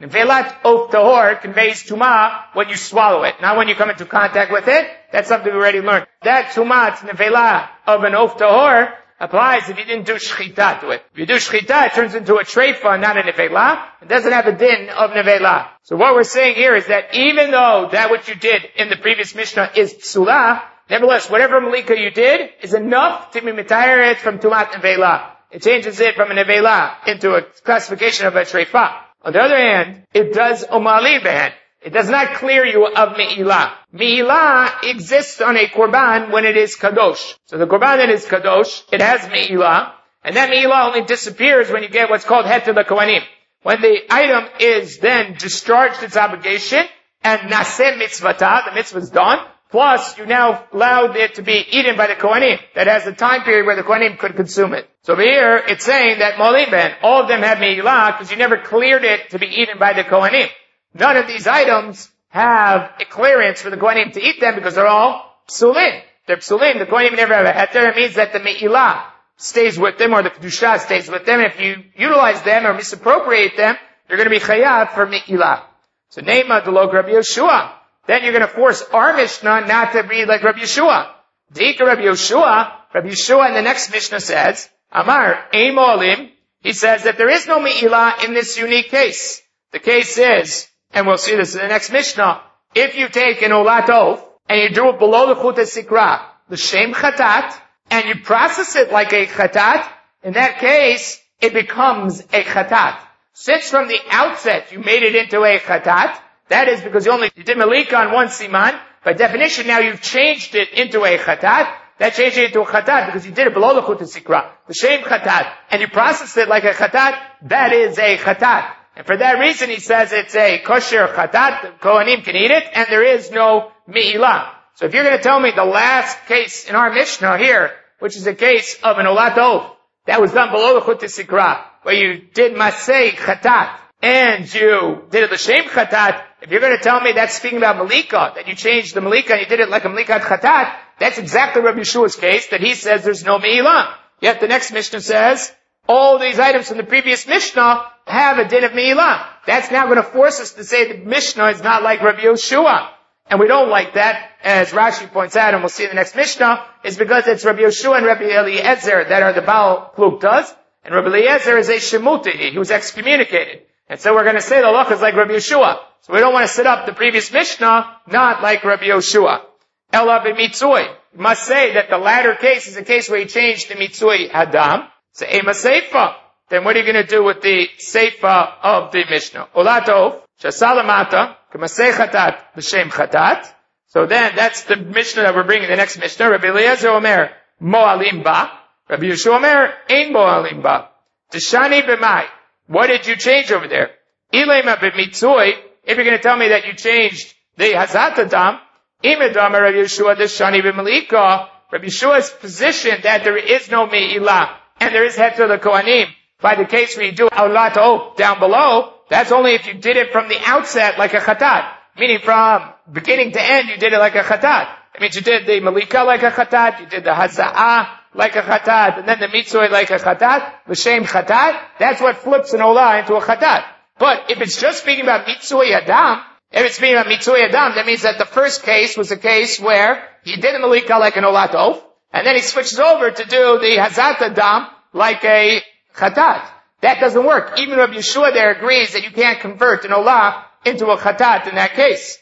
Nevelat of tahor conveys tumah when you swallow it, not when you come into contact with it. That's something we already learned. That tumah, nevela of an of tahor, applies if you didn't do shchita to it. If you do shchita, it turns into a treifa, not a nevela. It doesn't have a din of nevela. So what we're saying here is that even though that what you did in the previous Mishnah is psula, nevertheless, whatever malika you did is enough to be mitayr it from tumat nevela. It changes it from a nevela into a classification of a treifa. On the other hand, it does omali behan. It does not clear you of me'ilah. Me'ilah exists on a korban when it is kadosh. So the korban that is kadosh, it has me'ilah, and that me'ilah only disappears when you get what's called heter l'kohanim. When the item is then discharged its obligation, and naseh mitzvata, the mitzvah is done, plus you now allowed it to be eaten by the kohanim. That has a time period where the kohanim could consume it. So over here, it's saying that molim ben, all of them have me'ilah, because you never cleared it to be eaten by the kohanim. None of these items have a clearance for the kohanim to eat them because they're all psulin. They're psulin. The kohanim never have a heter. It means that the me'ilah stays with them or the kedusha stays with them. If you utilize them or misappropriate them, you're going to be chayav for me'ilah. So Neima delog Rabbi Yeshua. Then you're going to force our Mishnah not to read like Rabbi Yeshua. Deika Rabbi Yeshua. Rabbi Yeshua in the next Mishnah says, Amar ein mo'alim. He says that there is no me'ilah in this unique case. The case is, and we'll see this in the next Mishnah, if you take an olat oaf, and you do it below the chut sikra, the shem chatat, and you process it like a chatat, in that case, it becomes a chatat. Since from the outset you made it into a chatat, that is because you only you did malika on one siman, by definition now you've changed it into a chatat, that changed it into a chatat because you did it below the chut sikra, the shem chatat, and you processed it like a chatat, that is a chatat. And for that reason, he says it's a kosher chatat, the kohanim can eat it, and there is no me'ilah. So if you're going to tell me the last case in our Mishnah here, which is a case of an olat oaf, that was done below the chut sikra, where you did masei chatat, and you did it l'shem chatat, if you're going to tell me that's speaking about malika, that you changed the malika and you did it like a malikat chatat, that's exactly Rabbi Yeshua's case, that he says there's no me'ilah. Yet the next Mishnah says, all these items from the previous Mishnah have a din of me'ilah. That's now going to force us to say the Mishnah is not like Rabbi Yeshua. And we don't like that, as Rashi points out, and we'll see in the next Mishnah, is because it's Rabbi Yeshua and Rabbi Eliezer that are the Baal Pluktas, and Rabbi Eliezer is a Shemuti. He was excommunicated. And so we're going to say the halacha is like Rabbi Yeshua. So we don't want to set up the previous Mishnah not like Rabbi Yeshua. Ela b'mitzui. You must say that the latter case is a case where he changed the mitzui Adam. So ema seifa. Then what are you going to do with the seifa of the Mishnah? Olat oaf, shasalamata, k'masei chatat, b'shem chatat. So then that's the Mishnah that we're bringing, the next Mishnah. Rabbi Eliezer omer, mo'alim ba. Rabbi Yeshua omer, ein mo'alim ba. Tishani b'mai. What did you change over there? Ilema b'mitzui. If you're going to tell me that you changed the hazat adam, imedam Rabbi Yeshua tishani b'malika. Rabbi Yeshua's position that there is no me'ilah and there is heter the kohanim. By the case where you do olat oaf down below, that's only if you did it from the outset like a chatat. Meaning from beginning to end, you did it like a chatat. That means you did the malika like a chatat, you did the haza'ah like a chatat, and then the mitzvah like a chatat, l'shem chatat. That's what flips an olah into a chatat. But if it's just speaking about mitzvah adam, if it's speaking about mitzvah adam, that means that the first case was a case where he did the malika like an olat oaf, and then he switches over to do the hazat adam like a chatat. That doesn't work. Even Rabbi Yeshua there agrees that you can't convert an olah into a chatat in that case.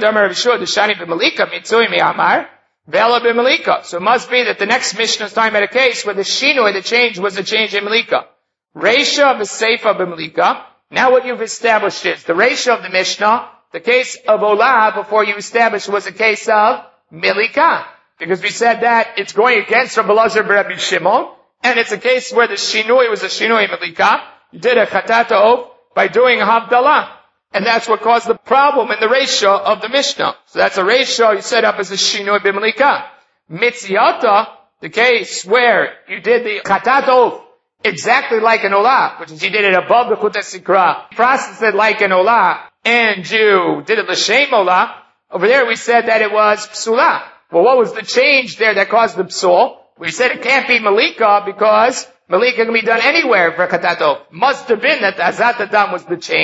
So it must be that the next Mishnah is talking about a case where the shinoi, the change, was a change in malika. Reisha v'seifa b'malika. Now what you've established is the reisha of the Mishnah, the case of olah before you established was a case of malika. Because we said that it's going against Rabbi Elazar b'Rabbi Shimon, and it's a case where the shinui was a shinui malika. You did a chatat oaf by doing a havdalah. And that's what caused the problem in the ratio of the Mishnah. So that's a ratio you set up as a shinui b'malika. Mitziata, the case where you did the chatat oaf exactly like an olah, which is you did it above the chut sikra, processed it like an olah, and you did it l'shem olah. Over there we said that it was psula. Well, what was the change there that caused the psul? We said it can't be malika because malika can be done anywhere for chatat oaf. Must have been that the hazat adam was the change.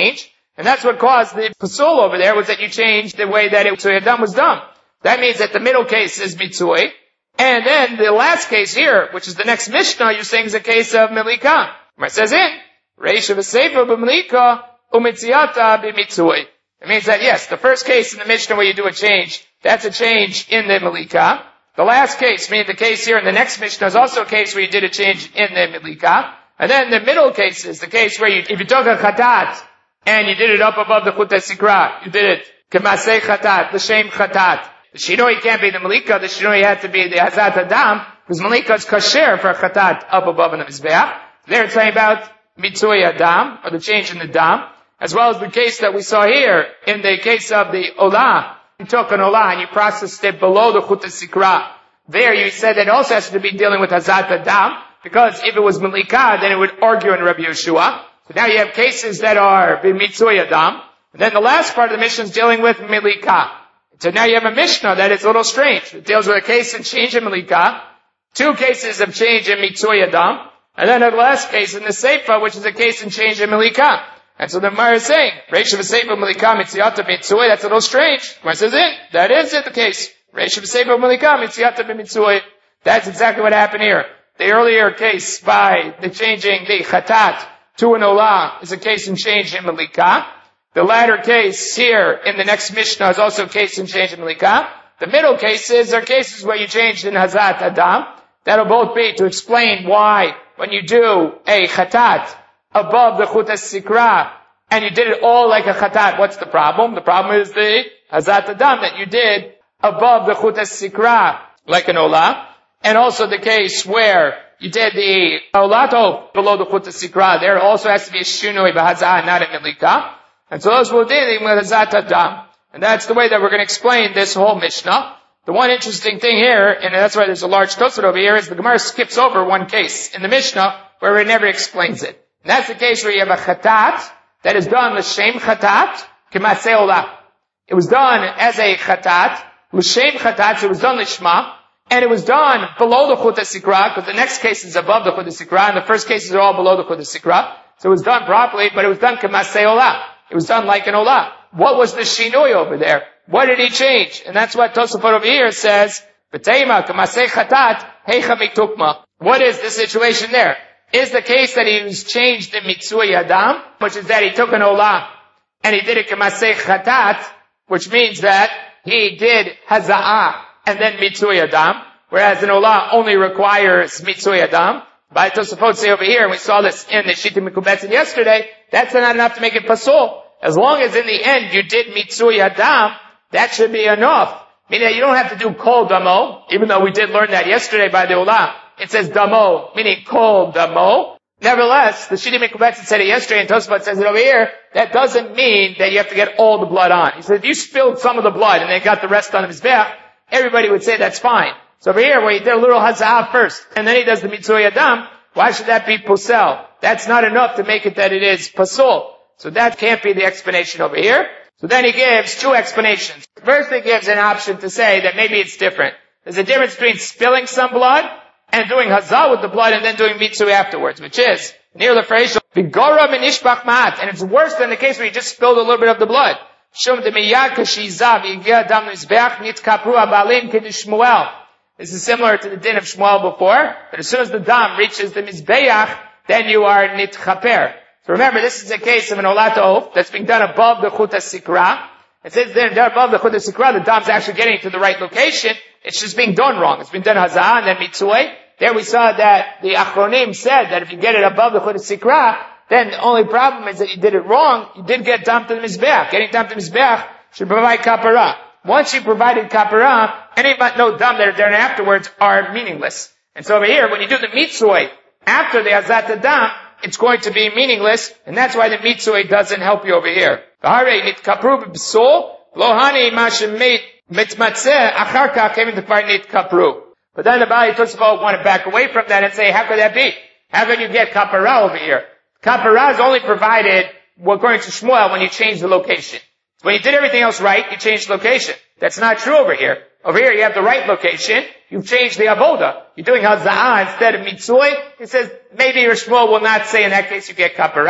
And that's what caused the pasul over there, was that you changed the way that it Mitzui Adam was done. That means that the middle case is Mitzui. And then the last case here, which is the next Mishnah, you're saying is a case of Melika. Where it says in, Reisha v'Seifa b'Melika u'mitziata b'Mitzui. It means that yes, the first case in the Mishnah where you do a change, that's a change in the Melika. The last case, meaning the case here in the next Mishnah, is also a case where you did a change in the Melika. And then the middle case is the case where you, if you took a Chatat, and you did it up above the Chut HaSikra, you did it Kemasei Chatat, the Shem Chatat. The Shinoi can't be the Melika, the Shinoi had to be the Hazat Adam, because Melika is kasher for a Chatat up above in the Mizbeach. There it's saying about Mitzui Adam, or the change in the Dam, as well as the case that we saw here, in the case of the Olah. You took an Olah and you processed it below the Chut HaSikra. There you said that it also has to be dealing with Hazat Adam, because if it was Melika, then it would argue in Rabbi Yeshua. So now you have cases that are B'Mitzui Adam. And then the last part of the Mishnah is dealing with Melika. So now you have a Mishnah that is a little strange. It deals with a case in change in Melika, two cases of change in Mitzui Adam, and then the last case in the Seifa, which is a case in change in Melika. And so the Gemara is saying, Reisha v'Seifa Melika Mitziata Mitzui, that's a little strange. Gemara says it, that is it the case. Reisha v'Seifa Melika Mitziata Mitzui. That's exactly what happened here. The earlier case by the changing the Chatat to an Olah is a case in change in Melika. The latter case here in the next Mishnah is also a case in change in Melika. The middle cases are cases where you changed in Hazat Adam. That'll both be to explain why when you do a Chatat above the Chut HaSikra and you did it all like a Chatat, what's the problem? The problem is the Hazat Adam that you did above the Chut HaSikra like an Olah. And also the case where you did the Olato below the Chut HaSikra. There also has to be a Shinoi b'Hazah, not a Melika. And so those we're dealing with Hazat Adam. And that's the way that we're going to explain this whole Mishnah. The one interesting thing here, and that's why there's a large tosafot over here, is the Gemara skips over one case in the Mishnah where it never explains it. And that's the case where you have a Chatat that is done l'shem Chatat, Kemasei Olah. It was done as a Chatat, l'shem Chatat, so it was done l'shma, and it was done below the Chut HaSikra, because the next case is above the Chut HaSikra, and the first cases are all below the Chut HaSikra. So it was done properly, but it was done Kemasei Olah. It was done like an Olah. What was the Shinoi over there? What did he change? And that's what Tosafot over here says, B'teima Kemasei Chatat, Heicha Mitukma. What is the situation there? Is the case that he was changed in Mitzui Adam, which is that he took an Olah, and he did it Kemasei Chatat, which means that he did Haza'ah, and then Mitzui Adam, whereas an Olah only requires Mitzui Adam. By Tosafot say over here, and we saw this in the Shita Mikubetzin yesterday, that's not enough to make it pasul. As long as in the end you did Mitzui Adam, that should be enough. Meaning that you don't have to do Kol Damo, even though we did learn that yesterday by the Olah. It says Damo, meaning Kol Damo. Nevertheless, the Shita Mikubetzin said it yesterday, and Tosafot says it over here, that doesn't mean that you have to get all the blood on. He said if you spilled some of the blood and then got the rest on the Mizbeach, everybody would say that's fine. So over here, where he did a little Haza'ah first, and then he does the Mitzui Adam, why should that be Pusel? That's not enough to make it that it is Pasul. So that can't be the explanation over here. So then he gives two explanations. First he gives an option to say that maybe it's different. There's a difference between spilling some blood and doing Hazah with the blood and then doing Mitzui afterwards, which is, near the phrase, Vigora minishbach ma'at, and it's worse than the case where you just spilled a little bit of the blood. Shum de miyad kashizav, yigia dam nizbeach, nitkapru abalim kedishmuel. This is similar to the din of Shmuel before, but as soon as the dam reaches the Mizbeach, then you are nitchaper. So remember, this is a case of an Olat Of that's being done above the Chut HaSikra. And since they're done above the Chut HaSikra, the dam's actually getting to the right location. It's just being done wrong. It's been done Hazah and then Mitzui. There we saw that the Achronim said that if you get it above the Chut HaSikra, then the only problem is that you did it wrong. You did get dam to the Mizbeach. Getting dam to the Mizbeach should provide kapara. Once you provided kapara, any but no dam that are done afterwards are meaningless. And so over here, when you do the Mitzui after the Hazat Dam, it's going to be meaningless, and that's why the Mitzui doesn't help you over here. But then the Bali Tosafot want to back away from that and say, how could that be? How can you get kapara over here? Kapara is only provided, according to Shmuel, when you change the location. When you did everything else right, you changed location. That's not true over here. Over here, you have the right location. You've changed the avoda. You're doing haza'ah instead of mitzui. It says maybe your Shmuel will not say in that case you get kapara.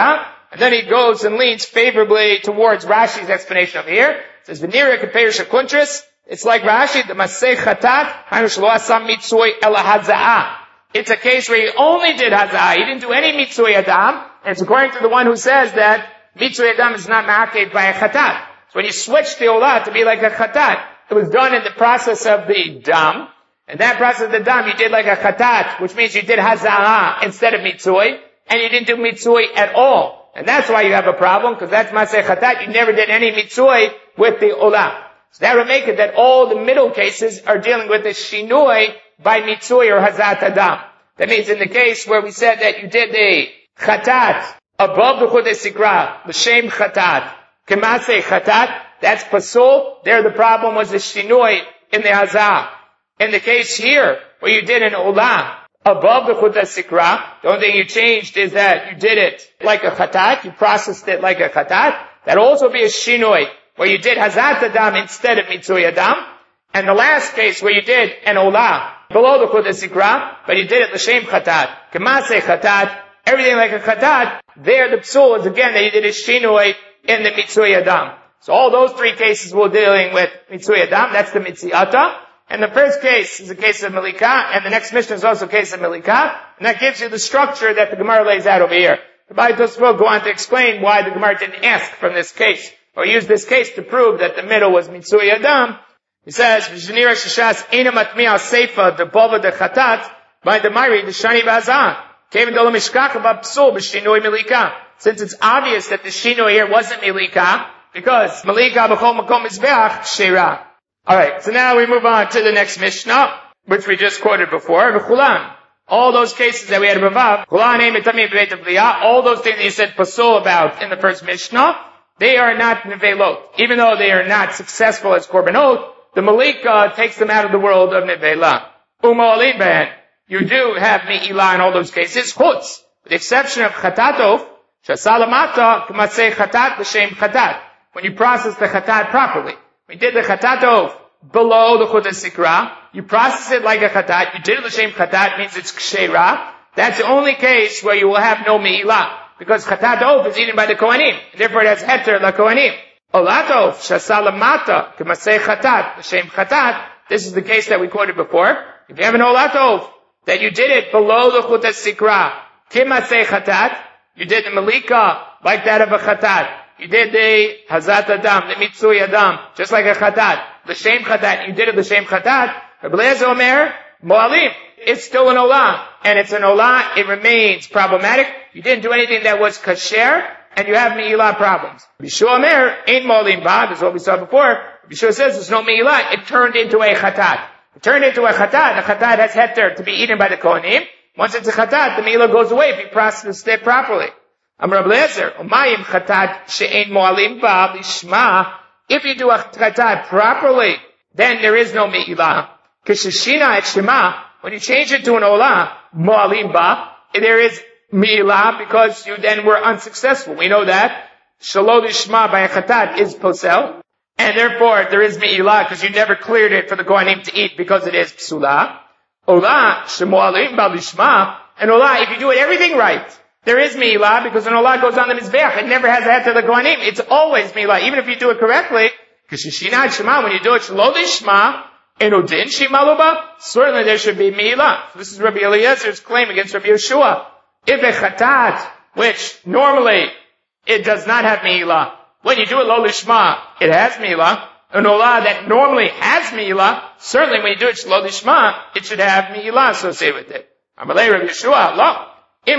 And then he goes and leans favorably towards Rashi's explanation over here. It says, V'nira k'perish ha'kuntris. It's like Rashi, the Masei Chatat, Hainu shelo asam mitzui ela haza'ah. It's a case where he only did haza'ah. He didn't do any mitzui adam. And it's according to the one who says that mitzui adam is not ma'akev by a chatat. So when you switch the olah to be like a chatat, it was done in the process of the dam. And that process of the dam, you did like a chatat, which means you did haza'ah instead of mitzui, and you didn't do mitzui at all. And that's why you have a problem, because that's maseh chatat. You never did any mitzui with the olah. So that would make it that all the middle cases are dealing with the shinui by mitzui or hazat adam. That means in the case where we said that you did the chatat above the chudei sikra, the shem chatat, kemaseh chatat, that's pasul. There the problem was the shinui in the hazah. In the case here, where you did an olah above the chudei sikra, the only thing you changed is that you did it like a chatat, you processed it like a chatat. That also be a shinui, where you did hazat adam instead of mitzui adam. And the last case where you did an olah below the chudei sikra, but you did it l'shem chatat, kemaseh chatat, everything like a chatat, there the psul is again that you did a shinui in the mitzui adam. So all those three cases we're dealing with mitzui adam, that's the mitziata. And the first case is a case of Malika, and the next mission is also a case of Malika, and that gives you the structure that the Gemara lays out over here. The Beit Tosfot go on to explain why the Gemara didn't ask from this case, or use this case to prove that the middle was mitzui adam. He says, "V'shenira sheshas ena matmiya seifa de bova de chatat by the mari the shani v'azah kevin dolo mishkach b'psul b'shinui milika." Since it's obvious that the shinui here wasn't milika, because milika b'chol makom mizbeach sheira. All right, so now we move on to the next Mishnah, which we just quoted before. V'chulan, all those cases that we had above, chulan ein mitamim b'beit avliya, all those things that you said pasul about in the first Mishnah, they are not nevelot. Even though they are not successful as korbanot, the Malika takes them out of the world of nevela. U'ma'olin ben, you do have mi'ilah in all those cases, chutz, with the exception of chatatov, shasalamata k'masei chatat l'shem chatat. When you process the chatat properly. We did the chatatov below the chudei sikra, you process it like a chatat, you did it l'shem chatat, means it's kshera. That's the only case where you will have no mi'ilah. Because chatatov is eaten by the kohanim. Therefore it has heter la kohanim. Olatov, shasalamata, k'masei chatat, l'shem chatat. This is the case that we quoted before. If you have an olatov, that you did it below the chudei sikra, k'masei chatat, you did the malika like that of a chatat. You did the hazat adam, the mitzui adam, just like a chatat. L'shem chatat, you did it l'shem chatat. Rabbi Eliezer Omer, mo'alim. It's still an olah. And it's an olah, it remains problematic. You didn't do anything that was kasher, and you have mi'ilah problems. Bishua Omer, ain't mo'alim ba, this is what we saw before. Bishua says there's no mi'ilah, it turned into a chatat. It turned into a chatat, the chatat has heter to be eaten by the kohanim. Once it's a chatat, the mi'ilah goes away if you process it properly. Amar Rabbi Eliezer, umayim chatat she'ein mo'alim ba lishma. If you do a chatat properly, then there is no mi'ilah. K'sheshina et shema, when you change it to an olah, mo'alim ba, there is mi'ilah because you then were unsuccessful. We know that. Shelo lishma by a chatat is posel. And therefore there is mi'ilah because you never cleared it for the kohanim to eat because it is psula. Olah, she'mo'alim ba lishma. And olah, if you do it everything right, there is mi'ilah because an olah goes on the mizbeach. It never has a heter the kohanim. It's always mi'ilah, even if you do it correctly. K'sheshina shema, when you do it shelo lishma, enudin shimaluba, certainly there should be mi'ilah. So this is Rabbi Eliezer's claim against Rabbi Yeshua. If a chatat, which normally it does not have mi'ilah, when you do it lo lishma, it has mi'ilah. An olah that normally has mi'ilah, certainly when you do it shelo lishma, it should have mi'ilah associated with it. Amalei Rabbi Yeshua, lo. The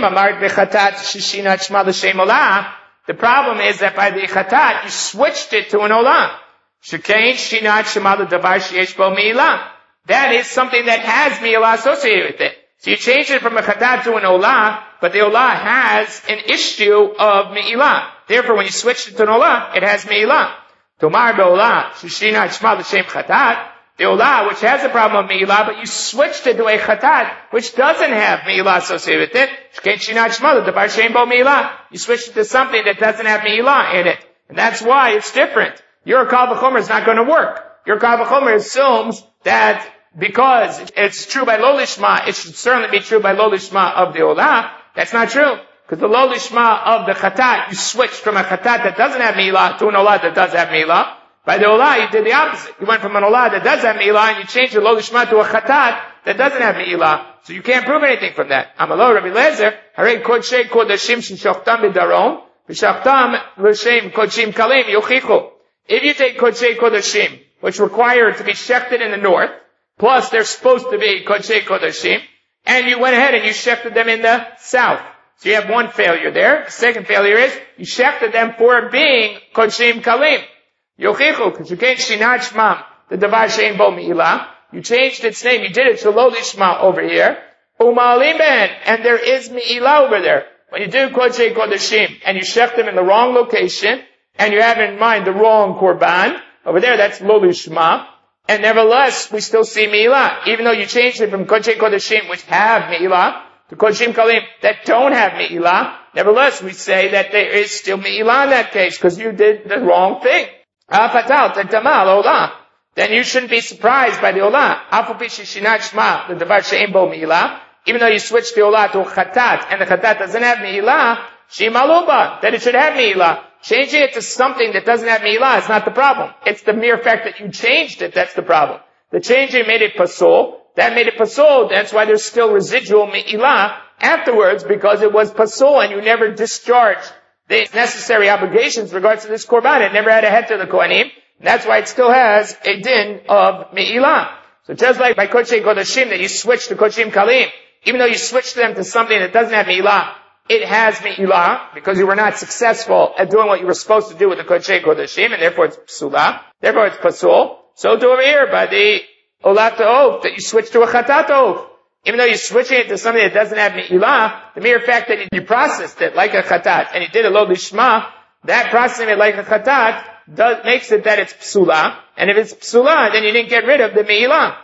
problem is that by the chatat, you switched it to an olah. That is something that has mi'ilah associated with it. So you change it from a chatat to an olah, but the olah has an issue of mi'ilah. Therefore, when you switch it to an olah, it has mi'ilah. Tomar be'olah, shishina shma l'shem chatat. The olah, which has a problem of mi'ilah, but you switched it to a chatat, which doesn't have mi'ilah associated with it. You switched it to something that doesn't have mi'ilah in it. And that's why it's different. Your kal v'chomer is not going to work. Your kal v'chomer assumes that because it's true by lo lishma, it should certainly be true by lo lishma of the olah. That's not true. Because the lo lishma of the chatat, you switched from a chatat that doesn't have milah to an olah that does have milah. By the olah, you did the opposite. You went from an olah that does have milah and you changed the lo lishma to a chatat that doesn't have milah. So you can't prove anything from that. Amalo Rabbi Lezer, Harei kodshei kodashim sheshachtam b'darom, v'shachtam v'shem kodshim kalim yochichu. If you take kodshei kodashim, which require to be shechted in the north, plus they're supposed to be kodshei kodashim, and you went ahead and you shechted them in the south. So you have one failure there. The second failure is, you shechted them for being kodshim kalim. Yochichu, because you can't shinat shmam, the davar shein bo mi'ilah. You changed its name, you did it shelo lishma over here. Uma'alim ben, and there is mi'ilah over there. When you do kodshei kodashim, and you shech them in the wrong location, and you have in mind the wrong korban, over there that's lo lishma, and nevertheless, we still see mi'ilah. Even though you changed it from kodshei kodashim, which have mi'ilah, to kodshim kalim, that don't have mi'ilah, nevertheless, we say that there is still mi'ilah in that case, because you did the wrong thing. Afatal, tentamal, olah. Then you shouldn't be surprised by the olah. Afu pishi shinat shma, the davar she'en bo mi'ilah. Even though you switch the olah to a chatat, and the chatat doesn't have mi'ilah, shimaluba, that it should have mi'ilah. Changing it to something that doesn't have mi'ilah is not the problem. It's the mere fact that you changed it that's the problem. The changing made it pasul. That made it pasul. That's why there's still residual mi'ilah afterwards, because it was pasul and you never discharged the necessary obligations in regards to this korban. It never had a heter the kohanim. That's why it still has a din of mi'ilah. So just like by kodshei kodashim that you switch to kodshim kalim, even though you switch them to something that doesn't have mi'ilah, it has mi'ilah because you were not successful at doing what you were supposed to do with the kodshei kodashim, and therefore it's psula. Therefore it's pasul. So do over here by the olat ha'of that you switch to a chatat ha'of. Even though you're switching it to something that doesn't have mi'ilah, the mere fact that you processed it like a chatat and you did a lo lishma, that processing it like a chatat does, makes it that it's psula. And if it's psula, then you didn't get rid of the mi'ilah.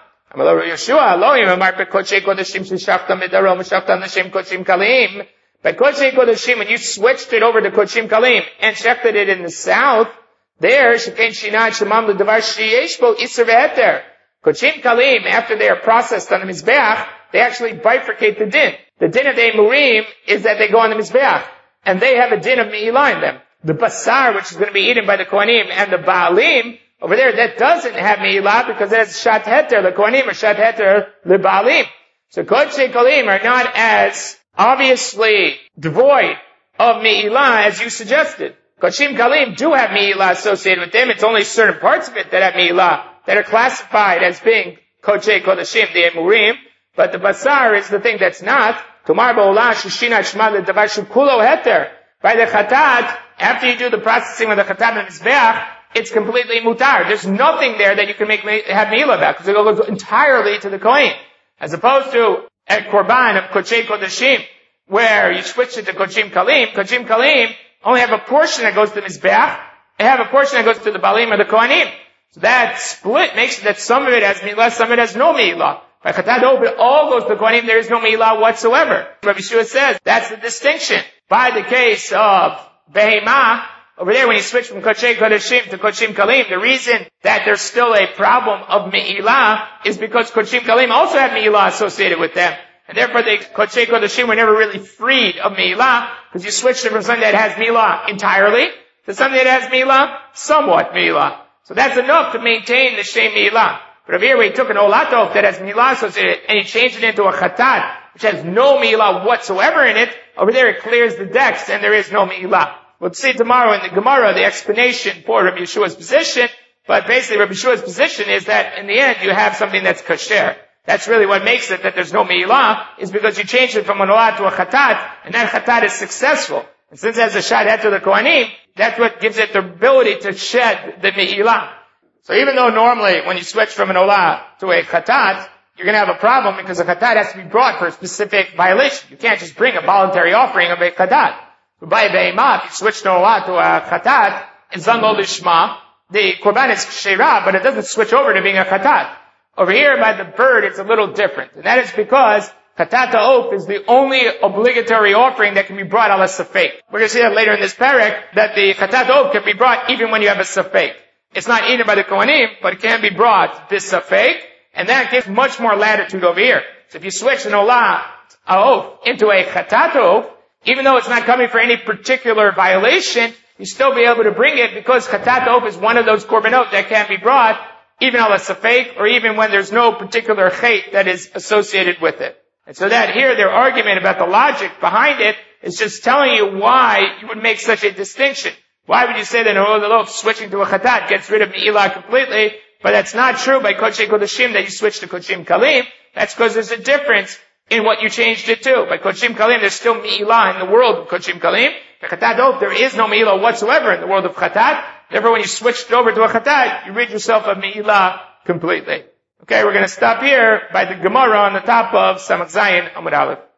But kodshei kodashim, when you switched it over to kodshim kalim and shechted it in the south, there, shekain shinat shemam l'davar sheyesh bo iser ve'eter. Kodshim kalim, after they are processed on the mizbeach, they actually bifurcate the din. The din of the emurim is that they go on the mizbeach, and they have a din of mi'ilah in them. The basar, which is going to be eaten by the kohanim, and the baalim, over there, that doesn't have mi'ilah because it has shat heter, the kohanim, or shat heter, the baalim. So kodshei kalim are not as obviously devoid of mi'ilah as you suggested. Kodshim kalim do have mi'ilah associated with them. It's only certain parts of it that have mi'ilah that are classified as being kodshei kodashim, the emurim. But the basar is the thing that's not. Tumar ba'olah shishina shma l'davar shukulo heter. By the chatat, after you do the processing with the chatat and mizbeach, it's completely mutar. There's nothing there that you can make have mi'ilah about because it goes entirely to the kohen, as opposed to a korban of kodshei kodashim, where you switch it to kodshim kalim. Kodshim kalim only have a portion that goes to the mizbeach, and have a portion that goes to the balim or the kohanim. So that split makes it that some of it has mi'ilah, some of it has no mi'ilah. By chatat ha'of, it all goes to the kohanim. There is no mi'ilah whatsoever. Rabbi Yeshua says that's the distinction. By the case of behemah, over there when you switch from kodshei kodashim to kodshim kalim, the reason that there's still a problem of mi'ilah is because kodshim kalim also have mi'ilah associated with them. And therefore the kodshei kodashim were never really freed of mi'ilah, because you switched it from something that has mi'ilah entirely to something that has mi'ilah, somewhat mi'ilah. So that's enough to maintain the same mi'ilah. But over here we took an olatov that has mi'ilah associated and he changed it into a chatat, which has no mi'ilah whatsoever in it. Over there it clears the decks and there is no mi'ilah. We'll see tomorrow in the Gemara the explanation for Rabbi Yeshua's position, but basically Rabbi Yeshua's position is that in the end you have something that's kasher. That's really what makes it that there's no mi'ilah, is because you changed it from an olat to a chatat, and that chatat is successful. And since it has a shad heter to the kohanim, that's what gives it the ability to shed the mi'ilah. So even though normally when you switch from an olah to a chatat, you're going to have a problem because a chatat has to be brought for a specific violation. You can't just bring a voluntary offering of a chatat. But by behemah, if you switch to olah to a chatat, it's done lo lishma. The korban is sheirah, but it doesn't switch over to being a chatat. Over here by the bird, it's a little different. And that is because chatat ha'of is the only obligatory offering that can be brought ala safek. We're going to see that later in this parak, that the chatat ha'of can be brought even when you have a safek. It's not eaten by the kohanim, but it can be brought bis safek, and that gives much more latitude over here. So if you switch an olah ha'of into a chatat ha'of, even though it's not coming for any particular violation, you still be able to bring it because chatat ha'of is one of those korbanot that can be brought even al safek, or even when there's no particular chait that is associated with it. And so that here, their argument about the logic behind it is just telling you why you would make such a distinction. Why would you say that oh, the loaf switching to a chatat gets rid of me'ilah completely? But that's not true by Kodshei Kodashim that you switch to Kodshim Kalim. That's because there's a difference in what you changed it to. By Kodshim Kalim, there's still me'ilah in the world of Kodshim Kalim. By chatat ha'of, there is no me'ilah whatsoever in the world of chatat. Therefore, when you switched over to a chatat, you rid yourself of me'ilah completely. Okay, we're going to stop here by the Gemara on the top of Samach Zayin Amud Aleph.